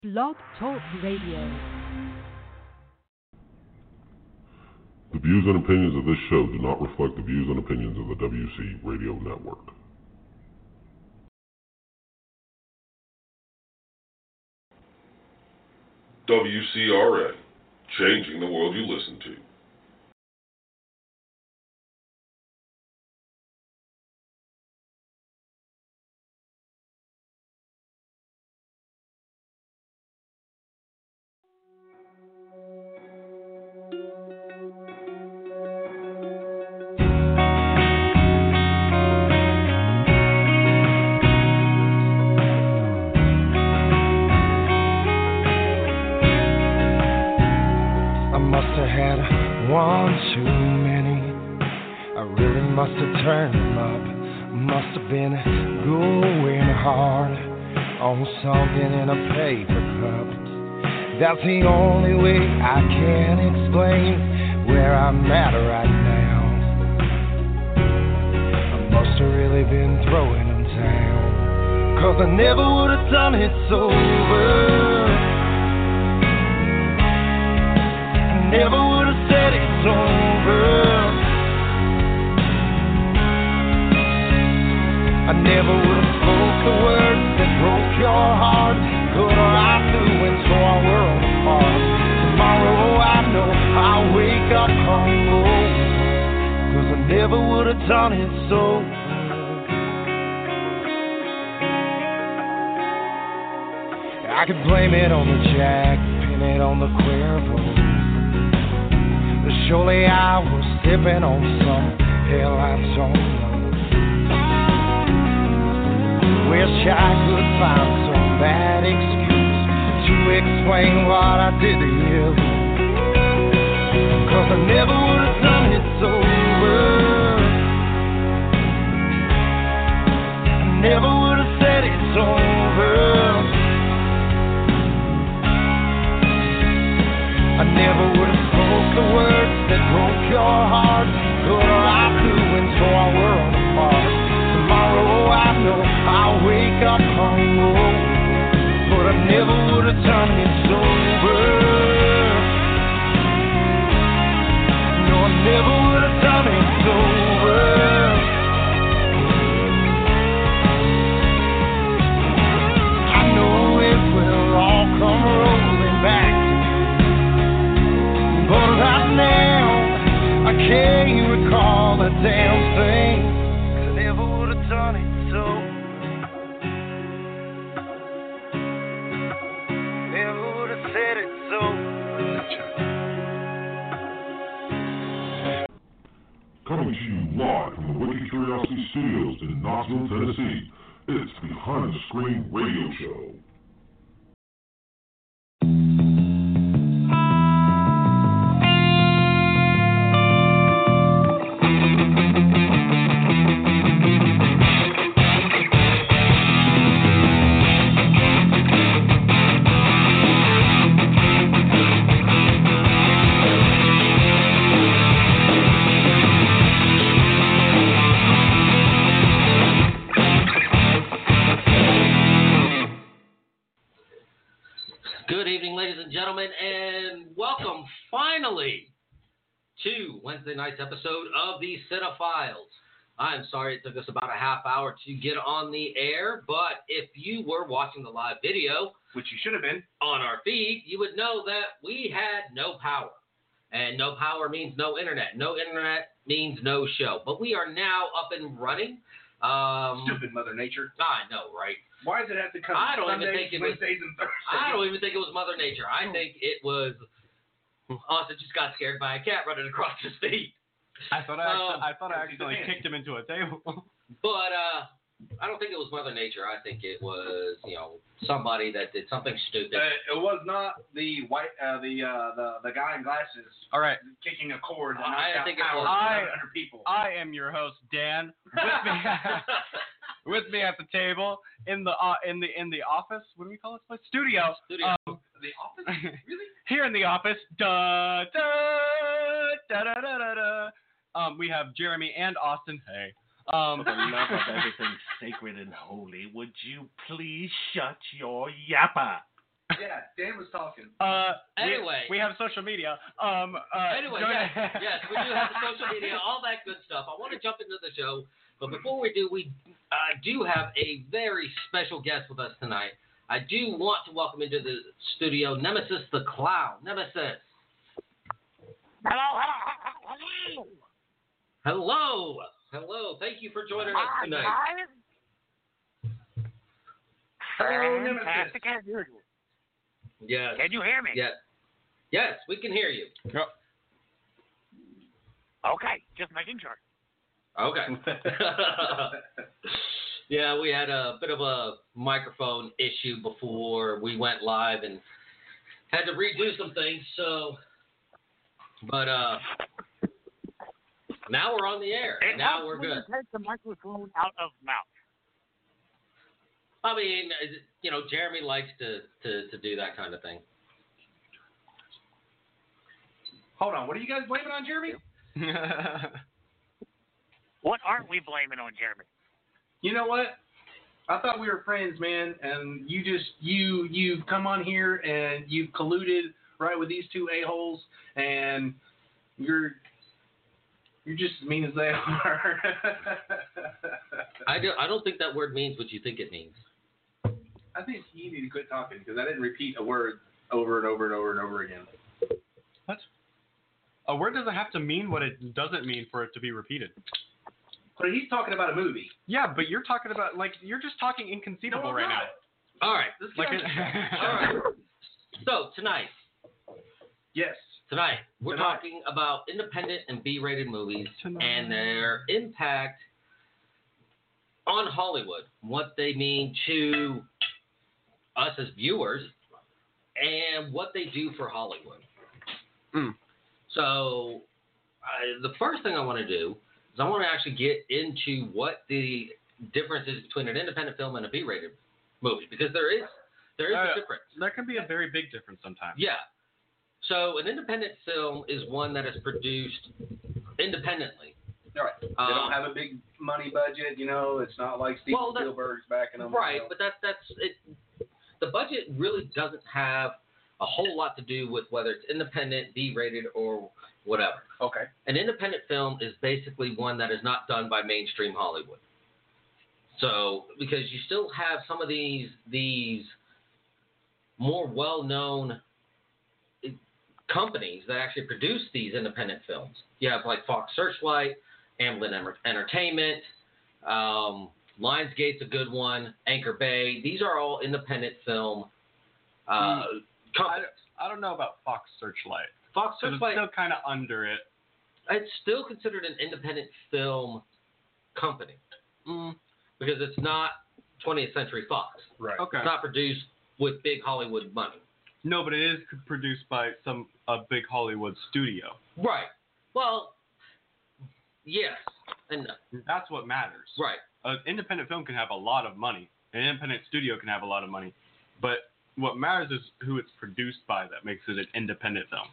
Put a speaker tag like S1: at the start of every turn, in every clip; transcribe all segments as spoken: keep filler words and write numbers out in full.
S1: Blog Talk Radio.
S2: The views and opinions of this show do not reflect the views and opinions of the W C Radio Network. W C R N, changing the world you listen to.
S3: One too many, I really must have turned them up. Must have been going hard on something in a paper cup. That's the only way I can explain where I'm at right now. I must have really been throwing them down, 'cause I never would have done it sober. I never would have said it's over. I never would have spoke the words that broke your heart. Put our eyes through and tore our world apart. Tomorrow I know I'll wake up hungover, 'cause I never would have done it so. I could blame it on the jack, pin it on the Cuervo. Surely I was sipping on some hell I don't know. Wish I could find some bad excuse to explain what I did to you, 'cause I never would have done it sober. I never would have said it's over. I never would have spoke the words that broke your heart. Put our eyes through and tore our world apart. Tomorrow I know I'll wake up hungover, but I never would have done it sober. No, I never would have done it sober. I know it will all come rolling back, but right now I can't recall a damn thing, 'cause I never would have done it so. Never would have said it so.
S2: Coming to you live from the Wicked Curiosity Studios in Knoxville, Tennessee, it's Behind the Screen Radio Show.
S4: Gentlemen, and welcome finally to Wednesday night's episode of the Cinephiles. I'm sorry it took us about a half hour to get on the air, but if you were watching the live video,
S5: which you should have been,
S4: on our feed, you would know that we had no power. And no power means no internet. No internet means no show. But we are now up and running. Um,
S5: Stupid Mother Nature.
S4: I know, right?
S5: Why does it have to come
S4: I don't
S5: Sundays,
S4: even think it was,
S5: Wednesdays, and Thursdays?
S4: I don't even think it was Mother Nature. I
S5: Oh.
S4: think it was us that just got scared by a cat running across the street.
S6: I thought I, actu-
S4: Um,
S6: I thought I accidentally kicked him into a table.
S4: But uh, I don't think it was Mother Nature. I think it was, you know, somebody that did something stupid.
S5: Uh, it was not the white, uh, the uh, the the guy in glasses.
S6: All right.
S5: Kicking a cord that
S4: I
S5: knocked out
S4: think it
S5: power
S4: was-
S5: to
S6: I-
S5: seven hundred people.
S6: I am your host, Dan. With me, with me at the table in the uh, in the in the office. What do we call this place? Studio.
S4: Studio.
S6: Um,
S5: the office? Really?
S6: here in the office. Da da da da da da da. Um, we have Jeremy and Austin. Hey. Um,
S7: For the love of everything sacred and holy, would you please shut your yapper?
S5: Yeah, Dan was talking.
S6: Uh,
S4: Anyway.
S6: we, we have social media. Um. Uh,
S4: Anyway,
S6: join-
S4: yes, yes, we do have the social media, all that good stuff. I want to jump into the show, but before we do, we uh, do have a very special guest with us tonight. I do want to welcome into the studio Nemesis the Clown. Nemesis.
S7: Hello, hello, hello.
S4: Hello. Hello. Thank you for joining us
S7: Hi,
S4: tonight.
S7: guys. Fantastic as usual.
S4: Yes.
S7: Can you hear me?
S4: Yes. Yes, we can hear you.
S6: Yep.
S7: Okay, just making sure.
S4: Okay. Yeah, we had a bit of a microphone issue before we went live and had to redo some things. So, but uh, now we're on the air.
S7: It
S4: Now
S7: helps
S4: we're
S7: when
S4: good.
S7: you take the microphone out of mouth.
S4: I mean, you know, Jeremy likes to, to, to do that kind of thing.
S5: Hold on. What are you guys blaming on Jeremy?
S7: What aren't we blaming on Jeremy?
S5: You know what? I thought we were friends, man, and you just you you come on here and you've colluded right with these two a-holes, and you're you're just as mean as they are.
S4: I, do, I don't think that word means what you think it means.
S5: I think you need to quit talking because I didn't repeat a word over and over and over and over again.
S6: What? A word doesn't have to mean what it doesn't mean for it to be repeated.
S5: But he's talking about a movie.
S6: Yeah, but you're talking about, like, you're just talking inconceivable
S5: No, I'm
S6: right
S5: not.
S6: now.
S4: All right.
S5: Let's
S6: Like
S5: get
S6: it,
S5: on
S4: All right. So, tonight,
S5: Yes.
S4: Tonight, we're
S5: Tonight.
S4: talking about independent and B-rated movies
S6: Tonight.
S4: and their impact on Hollywood, what they mean to us as viewers, and what they do for Hollywood.
S6: Mm.
S4: So, I, the first thing I want to do is I want to actually get into what the difference is between an independent film and a B-rated movie, because there is there is
S6: Uh,
S4: a difference.
S6: That can be a very big difference sometimes.
S4: Yeah. So an independent film is one that is produced independently.
S5: All right. They
S4: Um,
S5: don't have a big money budget, you know. It's not like Steven
S4: Well, that-
S5: Spielberg's backing them.
S4: Right,
S5: you know.
S4: but that's that's it. The budget really doesn't have a whole lot to do with whether it's independent, B-rated, or whatever.
S5: Okay.
S4: An independent film is basically one that is not done by mainstream Hollywood. So, because you still have some of these these more well-known companies that actually produce these independent films. You have like Fox Searchlight, Amblin Enter- Entertainment, um, Lionsgate's a good one, Anchor Bay. These are all independent film uh,
S6: I,
S4: companies.
S6: I don't know about Fox Searchlight.
S4: Fox
S6: 'Cause it's
S4: Searchlight,
S6: still kind of under it.
S4: it's still considered an independent film company
S6: Mm,
S4: because it's not twentieth Century Fox.
S5: Right.
S6: okay.
S4: It's not produced with big Hollywood money.
S6: No, but it is produced by some a big Hollywood studio.
S4: Right. Well, yes and no.
S6: That's what matters.
S4: Right.
S6: An independent film can have a lot of money. An independent studio can have a lot of money. But what matters is who it's produced by that makes it an independent film.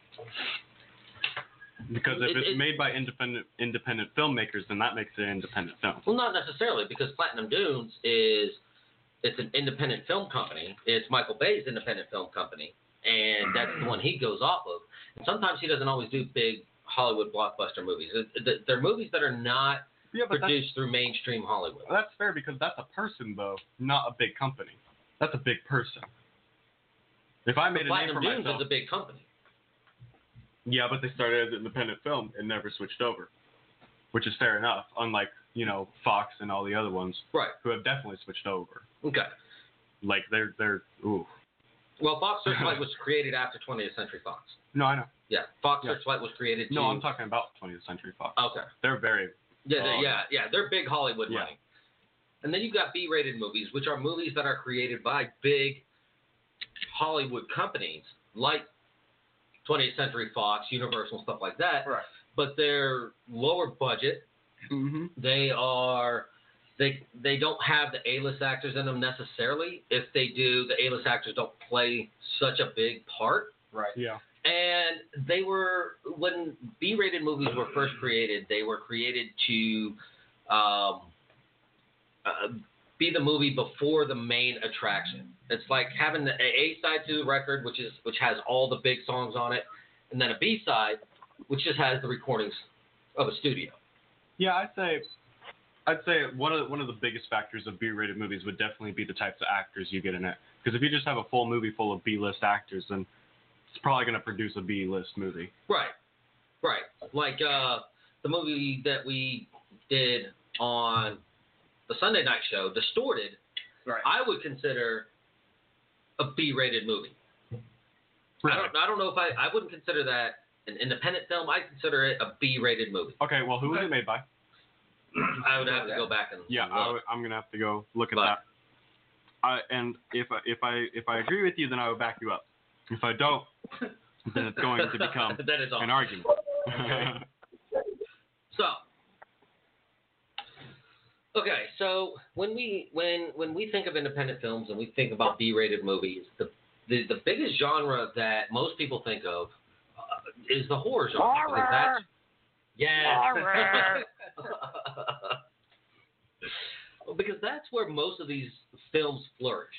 S6: Because if
S4: It-
S6: it's
S4: it-
S6: made by independent independent filmmakers, then that makes it an independent film.
S4: Well, not necessarily, because Platinum Dunes is it's an independent film company. It's Michael Bay's independent film company, and that's the one he goes off of. And sometimes he doesn't always do big Hollywood blockbuster movies. It- it- They're movies that are not
S6: Yeah, but that's,
S4: produced through mainstream Hollywood.
S6: that's fair because that's a person, though, not a big company. That's a big person. If I made a name
S4: Platinum
S6: for
S4: Dunes
S6: myself,
S4: is a big company.
S6: yeah, but they started as an independent film and never switched over, which is fair enough. Unlike you know Fox and all the other ones
S4: Right.
S6: who have definitely switched over.
S4: Okay.
S6: Like they're they're ooh.
S4: Well, Fox Searchlight was created after twentieth Century Fox.
S6: No, I know.
S4: Yeah, Fox
S6: Yeah.
S4: Searchlight was created.
S6: No,
S4: to,
S6: I'm talking about twentieth Century Fox.
S4: Okay.
S6: They're very
S4: Yeah, they-
S6: Oh.
S4: yeah, yeah. They're big Hollywood
S6: Yeah.
S4: money. And then you've got B-rated movies, which are movies that are created by big Hollywood companies like twentieth Century Fox, Universal, stuff like that.
S5: Right.
S4: But they're lower budget.
S6: mm-hmm.
S4: They are they they don't have the A-list actors in them necessarily. If they do, the A-list actors don't play such a big part.
S5: Right.
S6: Yeah.
S4: And they were, when B-rated movies were first created, they were created to um, uh, be the movie before the main attraction. It's like having the A side to the record, which is which has all the big songs on it, and then a B side, which just has the recordings of a studio.
S6: Yeah, I'd say, I'd say one of the, one of the biggest factors of B-rated movies would definitely be the types of actors you get in it. Because if you just have a full movie full of B-list actors, then it's probably going to produce a B-list movie.
S4: Right, right. Like uh, the movie that we did on the Sunday night show, Distorted.
S5: Right.
S4: I would consider a B-rated movie.
S6: Really?
S4: I don't. I don't know if I. I wouldn't consider that an independent film. I consider it a B-rated movie.
S6: Okay, well, who was it made by?
S4: I would have to go back and.
S6: Yeah,
S4: look.
S6: I w- I'm gonna have to go look at
S4: But-
S6: that. I, and if I, if I if I agree with you, then I will back you up. If I don't, then it's going to become
S4: that is awesome.
S6: an argument.
S4: So. Okay, so when we when when we think of independent films and we think about B-rated movies, the the, the biggest genre that most people think of uh, is the horror genre.
S7: Horror!
S4: Because that's, yes.
S7: Horror!
S4: Well, because that's where most of these films flourish.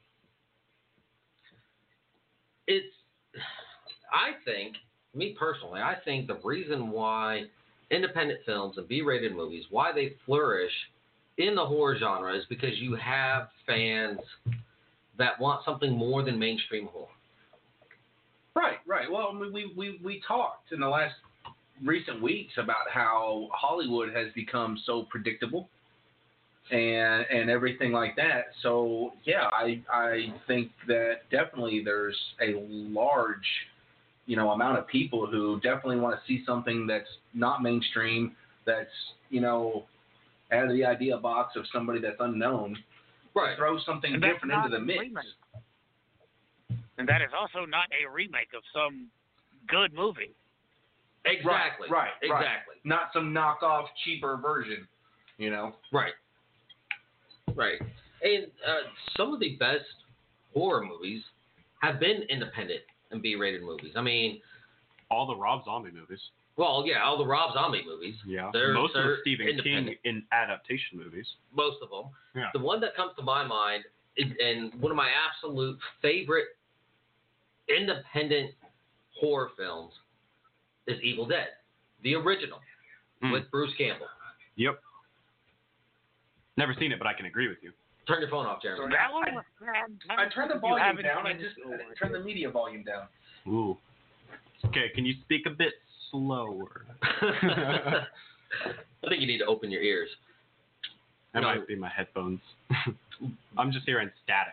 S4: It's, I think, me personally, I think the reason why independent films and B-rated movies, why they flourish in the horror genre is because you have fans that want something more than mainstream horror.
S5: Right, right. Well, I mean, we, we, we talked in the last recent weeks about how Hollywood has become so predictable and and everything like that. So, yeah, I I think that definitely there's a large, you know, amount of people who definitely want to see something that's not mainstream, that's, you know, out of the idea box of somebody that's unknown.
S4: Right.
S5: Throw something
S7: And that's
S5: different
S7: not
S5: into the
S7: a
S5: mix.
S7: remake. And that is also not a remake of some good movie.
S4: Exactly.
S5: Right, right, right.
S4: Exactly.
S5: Not some knockoff, cheaper version, you know?
S4: Right. Right. And uh, some of the best horror movies have been independent and B-rated movies. I mean,
S6: All the Rob Zombie movies.
S4: well, yeah, all the Rob Zombie movies.
S6: Yeah.
S4: They're,
S6: Most of the
S4: they're
S6: Stephen King
S4: independent.
S6: in adaptation movies.
S4: Most of them.
S6: Yeah.
S4: The one that comes to my mind, is, and one of my absolute favorite independent horror films, is Evil Dead, the original,
S6: Mm.
S4: with Bruce Campbell.
S6: Yep. Never seen it, but I can agree with you.
S4: Turn your phone off, Jeremy.
S7: That one was bad.
S5: I turned the
S7: You
S5: volume
S7: haven't
S5: down. I
S7: seen
S5: just
S7: it.
S5: I turned the media volume down.
S6: Ooh. Okay, can you speak a bit slower?
S4: I think you need to open your ears.
S6: That
S4: No.
S6: might be my headphones. I'm just hearing static.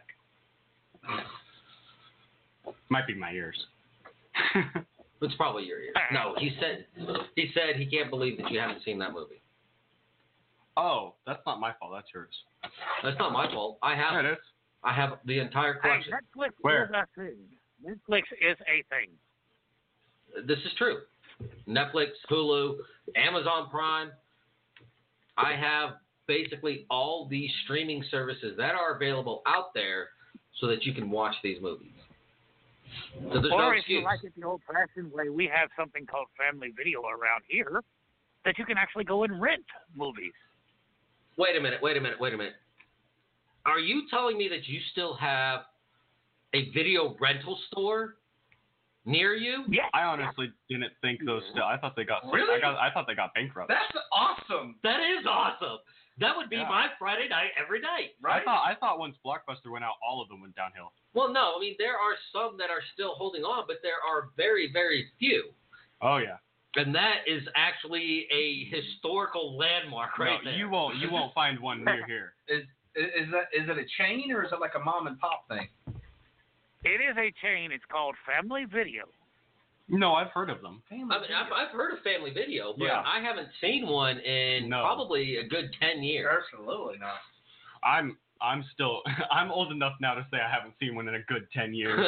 S6: Might be my ears.
S4: It's probably your ears. No, he said he said he can't believe that you haven't seen that movie.
S6: Oh, that's not my fault. That's yours.
S4: That's not my fault. I have
S6: Yeah, it is.
S4: I have the entire
S7: Hey,
S4: collection.
S7: Netflix
S6: Where?
S7: is a thing. Netflix is a thing.
S4: This is true. Netflix, Hulu, Amazon Prime. I have basically all these streaming services that are available out there so that you can watch these movies. So there's
S7: or
S4: no
S7: if you
S4: excuse.
S7: like it the old-fashioned way, we have something called Family Video around here that you can actually go and rent movies.
S4: Wait a minute, wait a minute, wait a minute. Are you telling me that you still have a video rental store near you?
S7: Yes.
S6: I honestly didn't think those still. I thought they got.
S5: Really?
S6: I got. I thought they got bankrupt.
S5: That's awesome,
S4: That is awesome. That would be
S6: Yeah.
S4: my Friday night every night.
S5: right?
S6: I thought. I thought once Blockbuster went out, all of them went downhill.
S4: Well, no, I mean, there are some that are still holding on, but there are very, very few.
S6: Oh yeah.
S4: And that is actually a historical landmark right
S6: no,
S4: there.
S6: you won't. You won't find one near here.
S5: Is is that is it a chain or is it like a mom and pop thing?
S7: It is a chain. It's called Family Video.
S6: No, I've heard of them.
S4: I mean, I've, I've heard of Family Video, but
S6: Yeah.
S4: I haven't seen one in
S6: No.
S4: probably a good ten years.
S5: Absolutely not.
S6: I'm. I'm still. I'm old enough now to say I haven't seen one in a good ten years.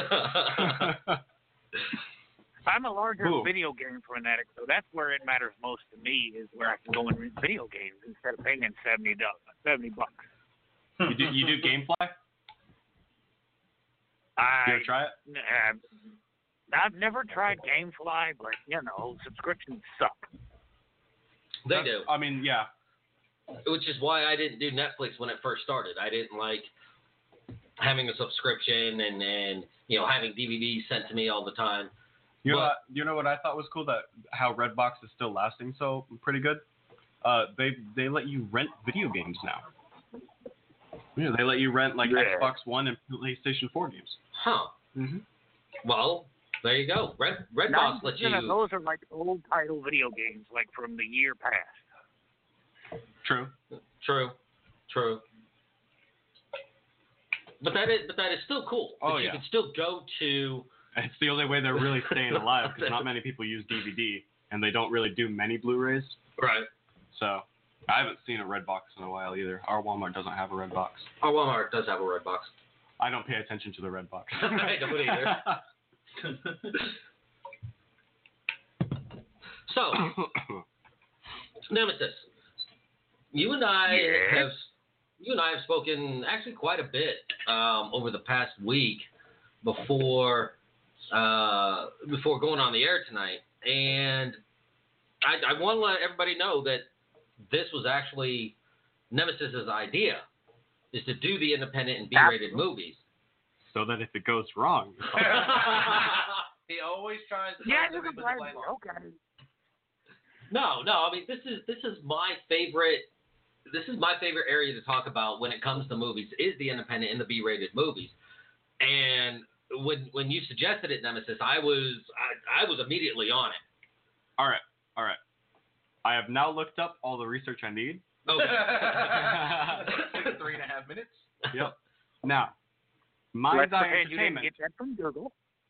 S7: I'm a larger
S6: Ooh.
S7: video game fanatic, so that's where it matters most to me is where I can go and rent video games instead of paying seventy dollars, seventy bucks.
S6: you do. You do GameFly?
S7: I,
S6: You ever try it?
S7: uh, I've never tried GameFly, but you know, subscriptions suck.
S4: They
S6: That's-
S4: do.
S6: I mean, yeah.
S4: Which is why I didn't do Netflix when it first started. I didn't like having a subscription and, and you know having D V Ds sent to me all the time.
S6: You know,
S4: But-
S6: what, you know what I thought was cool? That how Redbox is still lasting so pretty good. Uh, they they let you rent video games now. Yeah, they let you rent like
S7: Yeah.
S6: Xbox One and PlayStation four games.
S4: Huh.
S6: Mm-hmm.
S4: Well, there you go. Red Redbox
S7: ninety
S4: lets
S7: percent of
S4: you.
S7: those are like old title video games, like from the year past.
S6: True.
S4: True. True. But that is but that is still cool.
S6: Oh,
S4: That you
S6: yeah.
S4: can still go to.
S6: It's the only way they're really staying alive because not many people use D V D and they don't really do many Blu-rays.
S4: Right.
S6: So I haven't seen a Redbox in a while either. Our Walmart doesn't have a Redbox.
S4: Our Walmart does have a Redbox.
S6: I don't pay attention to the Redbox.
S4: I don't either. So, Nemesis, you and I
S7: Yeah.
S4: have you and I have spoken actually quite a bit um, over the past week before uh, before going on the air tonight, and I, I want to let everybody know that this was actually Nemesis's idea, is to do the independent and B-rated movies.
S6: So that if it goes wrong,
S5: He always tries to
S7: Yeah,
S5: find
S7: you
S5: something
S7: can
S5: to
S7: blame
S5: blame
S7: me.
S5: on.
S7: Okay.
S4: No, no. I mean, this is this is my favorite. This is my favorite area to talk about when it comes to movies. Is the independent and the B-rated movies. And when when you suggested it, Nemesis, I was I, I was immediately on it.
S6: all right, all right. I have now looked up all the research I need.
S4: Okay.
S5: Took three and a half minutes.
S6: Yep. Now,
S7: Let's
S6: Mind's Eye
S7: pretend you didn't
S6: Entertainment.
S7: get that from Google.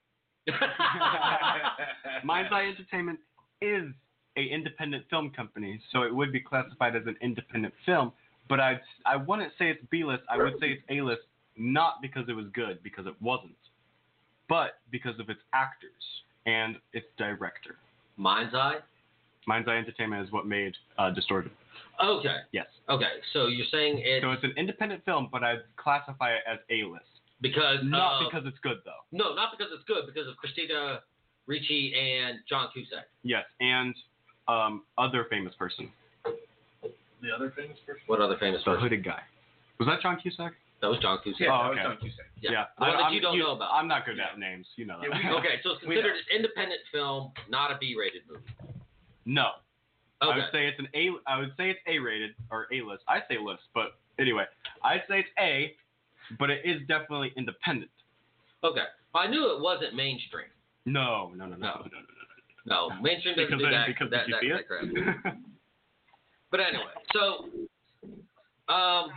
S6: Mind's Eye Entertainment is a independent film company, so it would be classified as an independent film. But I I wouldn't say it's B-list. I would say it's A-list, not because it was good, because it wasn't, but because of its actors and its director.
S4: Mind's Eye.
S6: Mind's Eye Entertainment is what made uh, Distorted.
S4: Okay.
S6: Yes.
S4: Okay. So you're saying it's
S6: So it's an independent film, but I'd classify it as A-list.
S4: because
S6: Not
S4: of-
S6: because it's good, though.
S4: no, not because it's good, because of Christina Ricci and John Cusack.
S6: Yes, and um, other famous person.
S5: The other famous person?
S4: What other famous
S6: The
S4: person?
S6: hooded guy. Was that John Cusack?
S4: That was John Cusack.
S5: Yeah,
S6: Oh,
S5: that was
S6: okay.
S5: John Cusack.
S4: Yeah. The
S6: I,
S4: one that
S6: I'm-
S4: you don't know about.
S6: I'm not good at names. You know that.
S5: Yeah, we-
S4: Okay, so it's
S5: We
S4: considered
S5: know.
S4: an independent film, not a B-rated movie.
S6: No. I
S4: Okay.
S6: would say it's an A. I would say it's A-rated or A-list. I say list, but anyway, I'd say it's A, but it is definitely independent.
S4: Okay. Well, I knew it wasn't mainstream.
S6: No, no, no, no,
S4: No.
S6: no, no, no.
S4: No, mainstream doesn't
S6: Because
S4: do
S6: then,
S4: that.
S6: because
S4: that,
S6: did
S4: that,
S6: you see
S4: that crap.
S6: it?
S4: But anyway, so, um,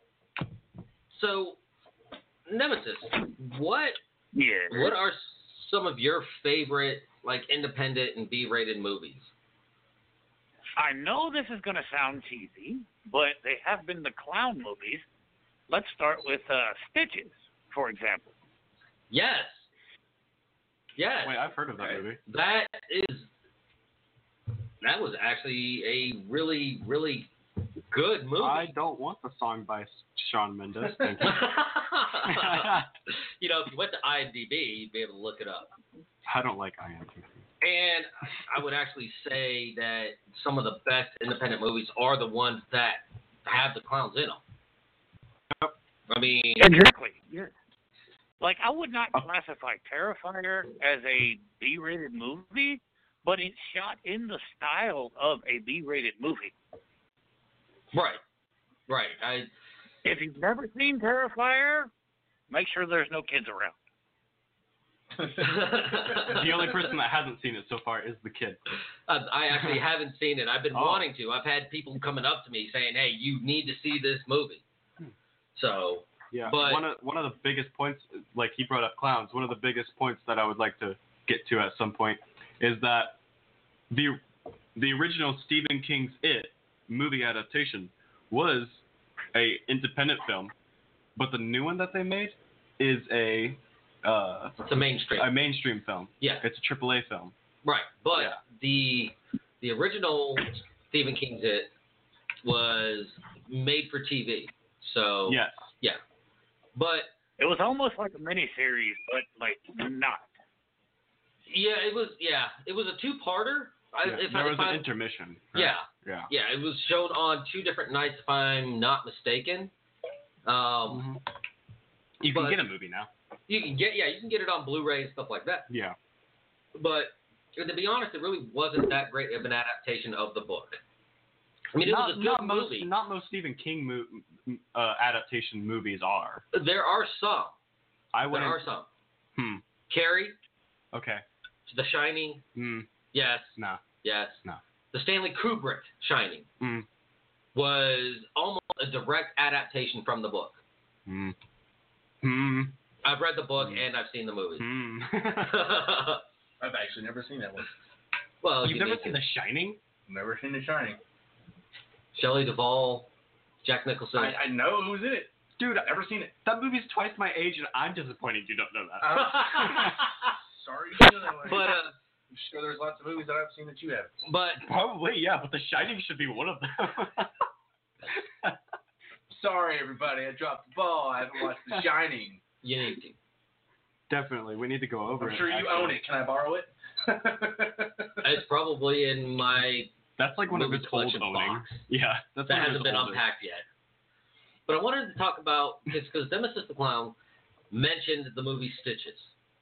S4: so Nemesis, what
S7: Yeah.
S4: what are some of your favorite like independent and B-rated movies?
S7: I know this is going to sound cheesy, but they have been the clown movies. Let's start with uh, Stitches, for example.
S4: Yes. Yes.
S6: Wait, I've heard of that
S4: Right.
S6: movie.
S4: That is that was actually a really really good movie.
S6: I don't want the song by Shawn Mendes. Thank you.
S4: You know, if you went to IMDb, you'd be able to look it up.
S6: I don't like I M D B.
S4: And I would actually say that some of the best independent movies are the ones that have the clowns in them. I mean,
S7: Exactly. Yeah. Like, I would not classify Terrifier as a B-rated movie, but it's shot in the style of a B-rated movie.
S4: right, right. I
S7: If you've never seen Terrifier, make sure there's no kids around.
S6: The only person that hasn't seen it so far is the kid.
S4: I I actually haven't seen it. I've been
S6: Oh.
S4: wanting to. I've had people coming up to me saying, "Hey, you need to see this movie." So,
S6: Yeah,
S4: But-
S6: one of one of the biggest points, like he brought up clowns. One of the biggest points that I would like to get to at some point is that the the original Stephen King's It movie adaptation was a independent film, but the new one that they made is a uh,
S4: it's a mainstream.
S6: a mainstream film.
S4: Yeah.
S6: It's a triple A film.
S4: Right, but
S6: Yeah.
S4: the the original Stephen King's It was made for T V. So
S6: Yes.
S4: yeah, but
S7: It was almost like a miniseries, but, like, not.
S4: yeah, it was yeah, it was a two-parter. I,
S6: Yeah,
S4: if
S6: there
S4: I,
S6: was
S4: if
S6: an
S4: I,
S6: intermission. right?
S4: yeah,
S6: Yeah.
S4: yeah, it was shown on two different nights, if I'm not mistaken. Um,
S6: Mhm. You can
S4: But-
S6: get a movie now.
S4: You can get, yeah, you can get it on Blu-ray and stuff like that.
S6: Yeah.
S4: But to be honest, it really wasn't that great of an adaptation of the book. I mean, it
S6: not,
S4: was a good
S6: not most,
S4: movie.
S6: Not most Stephen King mo- uh, adaptation movies are.
S4: There are some.
S6: I
S4: There
S6: wouldn't.
S4: are some.
S6: Hmm.
S4: Carrie,
S6: Okay.
S4: The Shining,
S6: Hmm.
S4: yes,
S6: No.
S4: yes.
S6: No.
S4: The Stanley Kubrick Shining
S6: Hmm.
S4: was almost a direct adaptation from the book.
S6: Hmm. Hmm.
S4: I've read the book and I've seen the movie.
S6: Hmm.
S5: I've actually never seen that one.
S4: Well,
S6: You've
S4: you
S6: never
S4: need
S6: seen
S4: to.
S6: The Shining?
S5: Never seen The Shining.
S4: Shelley Duvall, Jack Nicholson.
S5: I, I know who's in it.
S6: Dude,
S5: I've never seen it.
S6: that movie's twice my age, and I'm disappointed you don't know that.
S5: Uh, sorry to feel that way.
S4: but uh,
S5: I'm sure there's lots of movies that I've seen that you haven't.
S4: but
S6: Probably, yeah, but The Shining should be one of them.
S5: Sorry, everybody. I dropped the ball. I haven't watched The Shining.
S4: you need to.
S6: Definitely, we need to go over
S5: I'm
S6: it.
S5: sure you
S6: actually.
S5: own it. Can I borrow it?
S4: It's probably in my
S6: That's like one of
S4: movie
S6: his old
S4: collection
S6: owning.
S4: box
S6: Yeah, that's
S4: that
S6: one of
S4: hasn't
S6: his
S4: been
S6: oldest.
S4: unpacked yet. But I wanted to talk about it's because Nemesis the Clown mentioned the movie Stitches,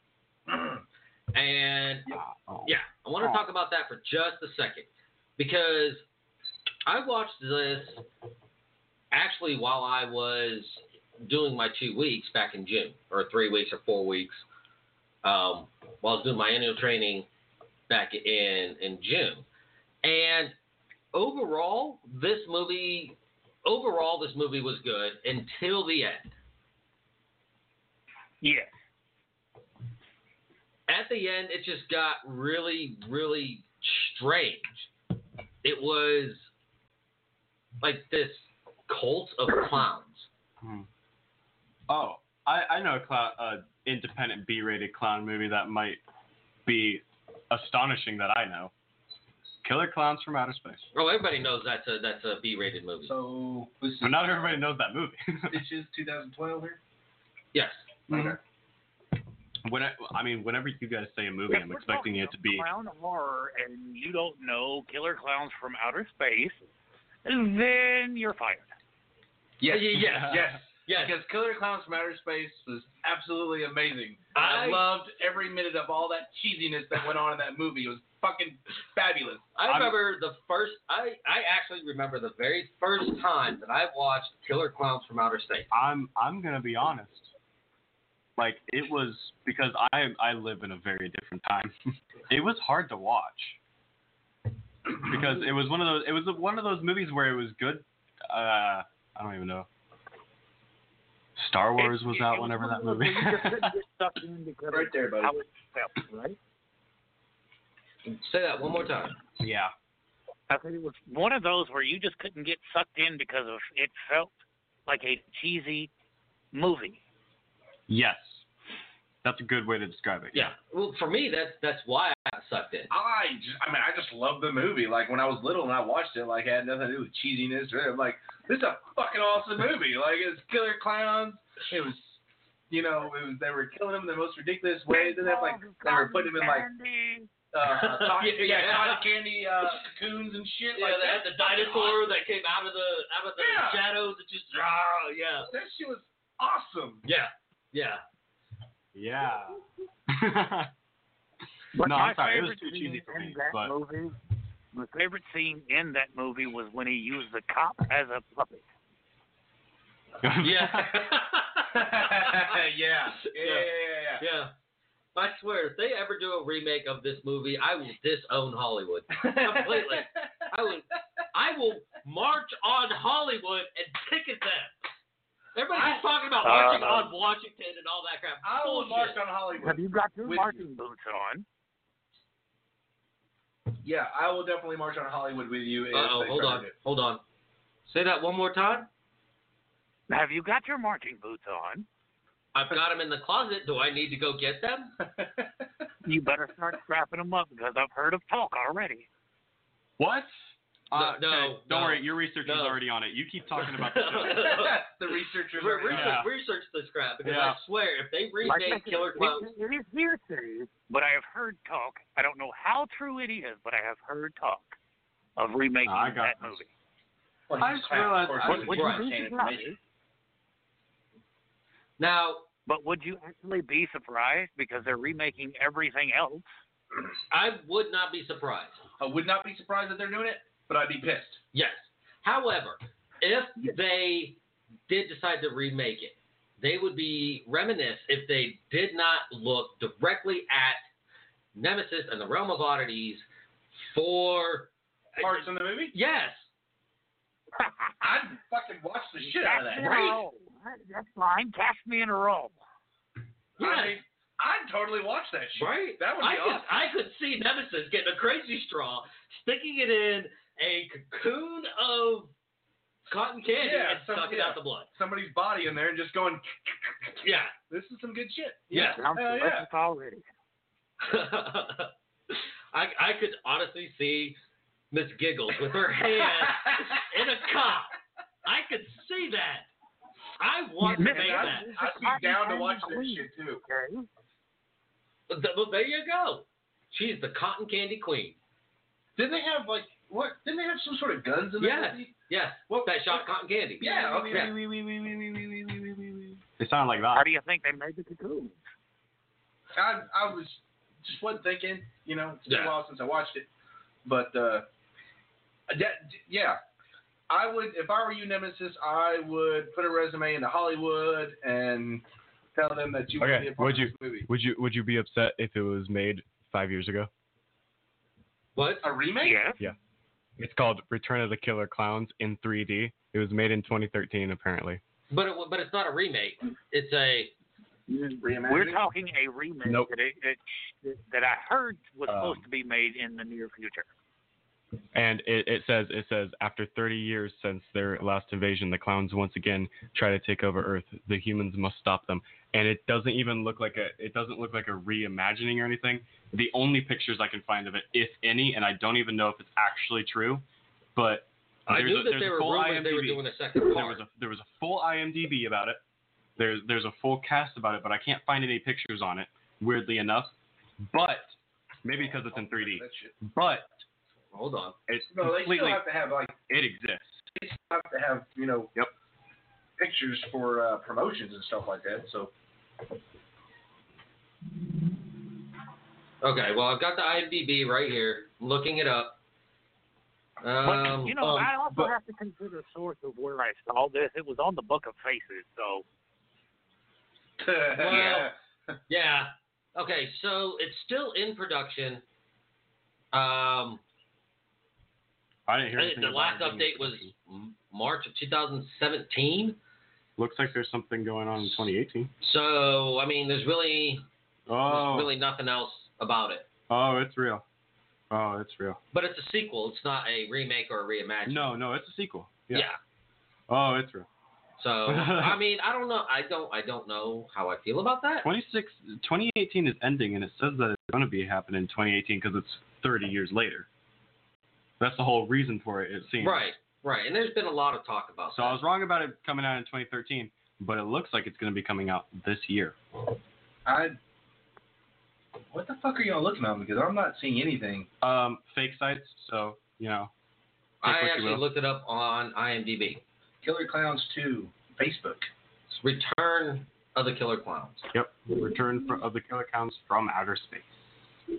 S4: and
S6: Oh.
S4: yeah, I want to
S6: Oh.
S4: talk about that for just a second because I watched this actually while I was doing my two weeks back in June, or three weeks or four weeks, um, while I was doing my annual training back in in June, and overall, this movie, overall, this movie was good until the end.
S7: Yes.
S4: At the end, it just got really, really strange. It was like this cult of clowns.
S6: Hmm. Oh, I, I know a clown, uh, independent B-rated clown movie that might be astonishing that I know. Killer Clowns from Outer Space.
S4: Oh, everybody knows that's a that's a B-rated movie.
S5: So, this is
S6: But not everybody knows that movie.
S5: Stitches twenty twelve here?
S4: Yes.
S5: Okay.
S6: when I, I mean, whenever you guys say a movie,
S7: If
S6: I'm
S7: we're
S6: expecting
S7: talking
S6: it to be.
S7: clown horror, and you don't know Killer Clowns from Outer Space, then you're fired.
S5: Yes.
S4: Yeah, yes,
S5: Yes.
S4: Yes.
S5: Because Killer Clowns from Outer Space was absolutely amazing. I,
S4: I-
S5: loved every minute of all that cheesiness that went on in that movie. It was fucking fabulous.
S4: I
S6: I'm-
S4: remember the first. I I actually remember the very first time that I watched Killer Clowns from Outer Space.
S6: I'm I'm gonna be honest. Like it was because I I live in a very different time. It was hard to watch because it was one of those. It was one of those movies where it was good. Uh, I don't even know. Star Wars
S7: It-
S6: was
S7: it-
S6: out
S7: it
S6: whenever
S7: one
S6: that
S7: of those
S6: movie.
S7: where you just couldn't get sucked in because
S5: Right there,
S7: of
S5: buddy.
S7: how it felt, right?
S4: Say that one more time.
S6: Yeah.
S7: I think it was one of those where you just couldn't get sucked in because of it felt like a cheesy movie.
S6: Yes. That's a good way to describe it.
S4: Yeah. Well, for me, that's that's why I got sucked in.
S5: I just, I mean, I just loved the movie. Like when I was little and I watched it, like it had nothing to do with cheesiness. Or, I'm like, this is a fucking awesome movie. Like it's Killer Clowns. It was, you know, it was they were killing him in the most ridiculous ways. And then like they were putting him in like uh, cotton,
S4: Yeah,
S5: yeah,
S4: yeah.
S5: cotton candy uh, cocoons and shit.
S4: Yeah,
S5: like
S4: they had the dinosaur that came out of the out of the
S5: Yeah.
S4: shadows. It just ah, yeah,
S5: That shit was awesome.
S4: yeah, yeah.
S6: Yeah.
S7: But
S6: No,
S7: my
S6: I'm sorry, it was
S7: favorite
S6: too cheesy
S7: scene
S6: for
S7: in
S6: me,
S7: that
S6: but-
S7: movie, my favorite scene in that movie was when he used the cop as a puppet.
S4: Yeah.
S5: yeah. Yeah. Yeah. Yeah. Yeah.
S4: Yeah. I swear, if they ever do a remake of this movie, I will disown Hollywood completely. I will, I will march on Hollywood and picket them. Everybody's talking about marching
S7: Uh,
S4: on Washington and all that crap.
S5: I will
S4: Bullshit.
S5: march on Hollywood.
S7: Have you got your
S5: With
S7: marching boots on?
S5: Yeah, I will definitely march on Hollywood with you. if
S4: Uh-oh,
S5: they
S4: hold
S5: try
S4: on,
S5: to do
S4: hold on. Say that one more time.
S7: Have you got your marching boots on?
S4: I've got them in the closet. Do I need to go get them?
S5: it.
S7: You better start strapping them up because I've heard of talk already.
S6: What? Uh,
S4: No, no,
S6: okay, Don't
S4: no,
S6: worry, your research is
S4: no.
S6: already on it. You keep talking about the show.
S5: the researchers
S4: Re-
S5: are
S4: research,
S6: Yeah.
S4: research this crap because
S6: Yeah.
S4: I swear, if they
S7: Like I
S4: remake
S7: said,
S4: Killer
S7: it-
S4: Clowns,
S7: it is hearsay, but I have heard talk. I don't know how true it is, but I have heard talk of remaking
S6: I got
S7: that
S6: this.
S7: movie.
S5: Well,
S6: I
S5: he's
S6: just
S5: a clown,
S6: realized
S5: of course,
S6: I
S5: he's
S6: just-
S7: Would
S5: a
S7: you
S5: clown,
S7: be
S5: can't
S7: surprised?
S5: information.
S4: now
S7: But would you actually be surprised because they're remaking everything else?
S4: I would not be surprised.
S5: I would not be surprised that they're doing it, but I'd be pissed.
S4: Yes. However, if they did decide to remake it, they would be remiss if they did not look directly at Nemesis and the Realm of Oddities for
S5: Parts in the movie?
S4: Yes.
S5: I'd fucking watch the shit out of
S7: Cast
S5: that.
S7: me in a
S5: Right?
S7: role. That's fine. Cast me in a role.
S4: Yes.
S5: I mean, I'd totally watch that shit.
S4: Right?
S5: That would be
S4: I could,
S5: awesome.
S4: I could see Nemesis getting a crazy straw, sticking it in a cocoon of cotton candy
S5: Yeah,
S4: and
S5: some-
S4: sucking
S5: yeah.
S4: out the blood.
S5: Somebody's body in there and just going,
S4: Yeah.
S5: this is some good shit.
S4: Yeah.
S7: I'm
S5: Hell yeah.
S7: delicious already.
S4: I I could honestly see Miss Giggles with her hand in a cup. I could see that. I want to
S7: Miss
S4: make
S5: I'd,
S4: that.
S5: I'd be down to watch this
S7: Queen.
S5: shit too.
S7: Okay.
S4: Th- Well, there you go. She's the cotton candy queen.
S5: Didn't they have like what? Didn't they have some sort of guns in
S4: Yes.
S5: that movie?
S4: Yes.
S5: Well,
S4: that shot cotton candy.
S5: Yeah. Okay.
S4: Yeah.
S6: They sound like
S7: How
S6: that.
S7: do you think they made the cocoon?
S5: I I was just wasn't thinking. You know, it's been
S4: Yeah.
S5: a while since I watched it, but uh, that, yeah. I would, if I were you, Nemesis, I would put a resume into Hollywood and tell them that you want to
S8: Okay,
S5: be a part
S8: would
S5: of
S8: you
S5: this movie.
S8: would you would you be upset if it was made five years ago?
S4: What?
S5: A remake?
S7: Yes.
S8: Yeah. It's called Return of the Killer Clowns in three D. It was made in twenty thirteen, apparently.
S4: But it, but it's not a remake. It's a
S5: Reimagining?
S7: We're talking a remake
S8: Nope.
S7: that, it, it, that I heard was
S8: Um,
S7: supposed to be made in the near future.
S8: And it, it says it says after thirty years since their last invasion, the clowns once again try to take over Earth. The humans must stop them. And it doesn't even look like a it doesn't look like a reimagining or anything. The only pictures I can find of it, if any, and I don't even know if it's actually true, but
S4: I
S8: there's
S4: knew
S8: a,
S4: that
S8: there's
S4: there
S8: a
S4: were
S8: full
S4: rumors they were
S8: IMDb.
S4: doing a second
S8: There
S4: part.
S8: was a there was a full IMDb about it. There's there's a full cast about it, but I can't find any pictures on it. Weirdly enough, but maybe because it's in three D.
S5: That shit.
S8: But
S4: Hold on.
S5: No,
S8: it's
S5: they still
S8: completely
S5: have to have like
S8: it exists.
S5: they still have to have you know
S8: Yep.
S5: pictures for uh, promotions and stuff like that. So
S4: Okay, well, I've got the IMDb right here. I'm looking it up. Um,
S7: But, you know,
S8: um,
S7: I also
S8: but-
S7: have to consider source of where I saw this. It was on the Book of Faces, so
S5: yeah.
S4: yeah. Okay, so it's still in production. Um,
S8: I didn't hear
S4: I think
S8: anything
S4: the
S8: about
S4: last
S8: it being
S4: update was M- March of two thousand seventeen.
S8: Looks like there's something going on in twenty eighteen.
S4: So, I mean, there's really,
S8: Oh,
S4: there's really nothing else about it.
S8: oh, it's real. Oh, it's real.
S4: But it's a sequel. It's not a remake or a reimagining.
S8: No, no, it's a sequel.
S4: Yeah.
S8: Yeah. Oh, it's real.
S4: So, I mean, I don't know. I don't. I don't know how I feel about that.
S8: twenty-six, twenty eighteen is ending, and it says that it's going to be happening in twenty eighteen because it's thirty years later. That's the whole reason for it, it seems.
S4: Right. Right. And there's been a lot of talk about
S8: So
S4: that.
S8: I was wrong about it coming out in twenty thirteen, but it looks like it's going to be coming out this year.
S5: I. What the fuck are y'all looking on? Because I'm not seeing anything.
S8: Um, fake sites, so you know. take
S4: I
S8: what you
S4: actually
S8: will.
S4: looked it up on IMDb.
S5: Killer Clowns two, Facebook.
S4: It's Return of the Killer Clowns.
S8: Yep. Return for, of the Killer Clowns from outer space.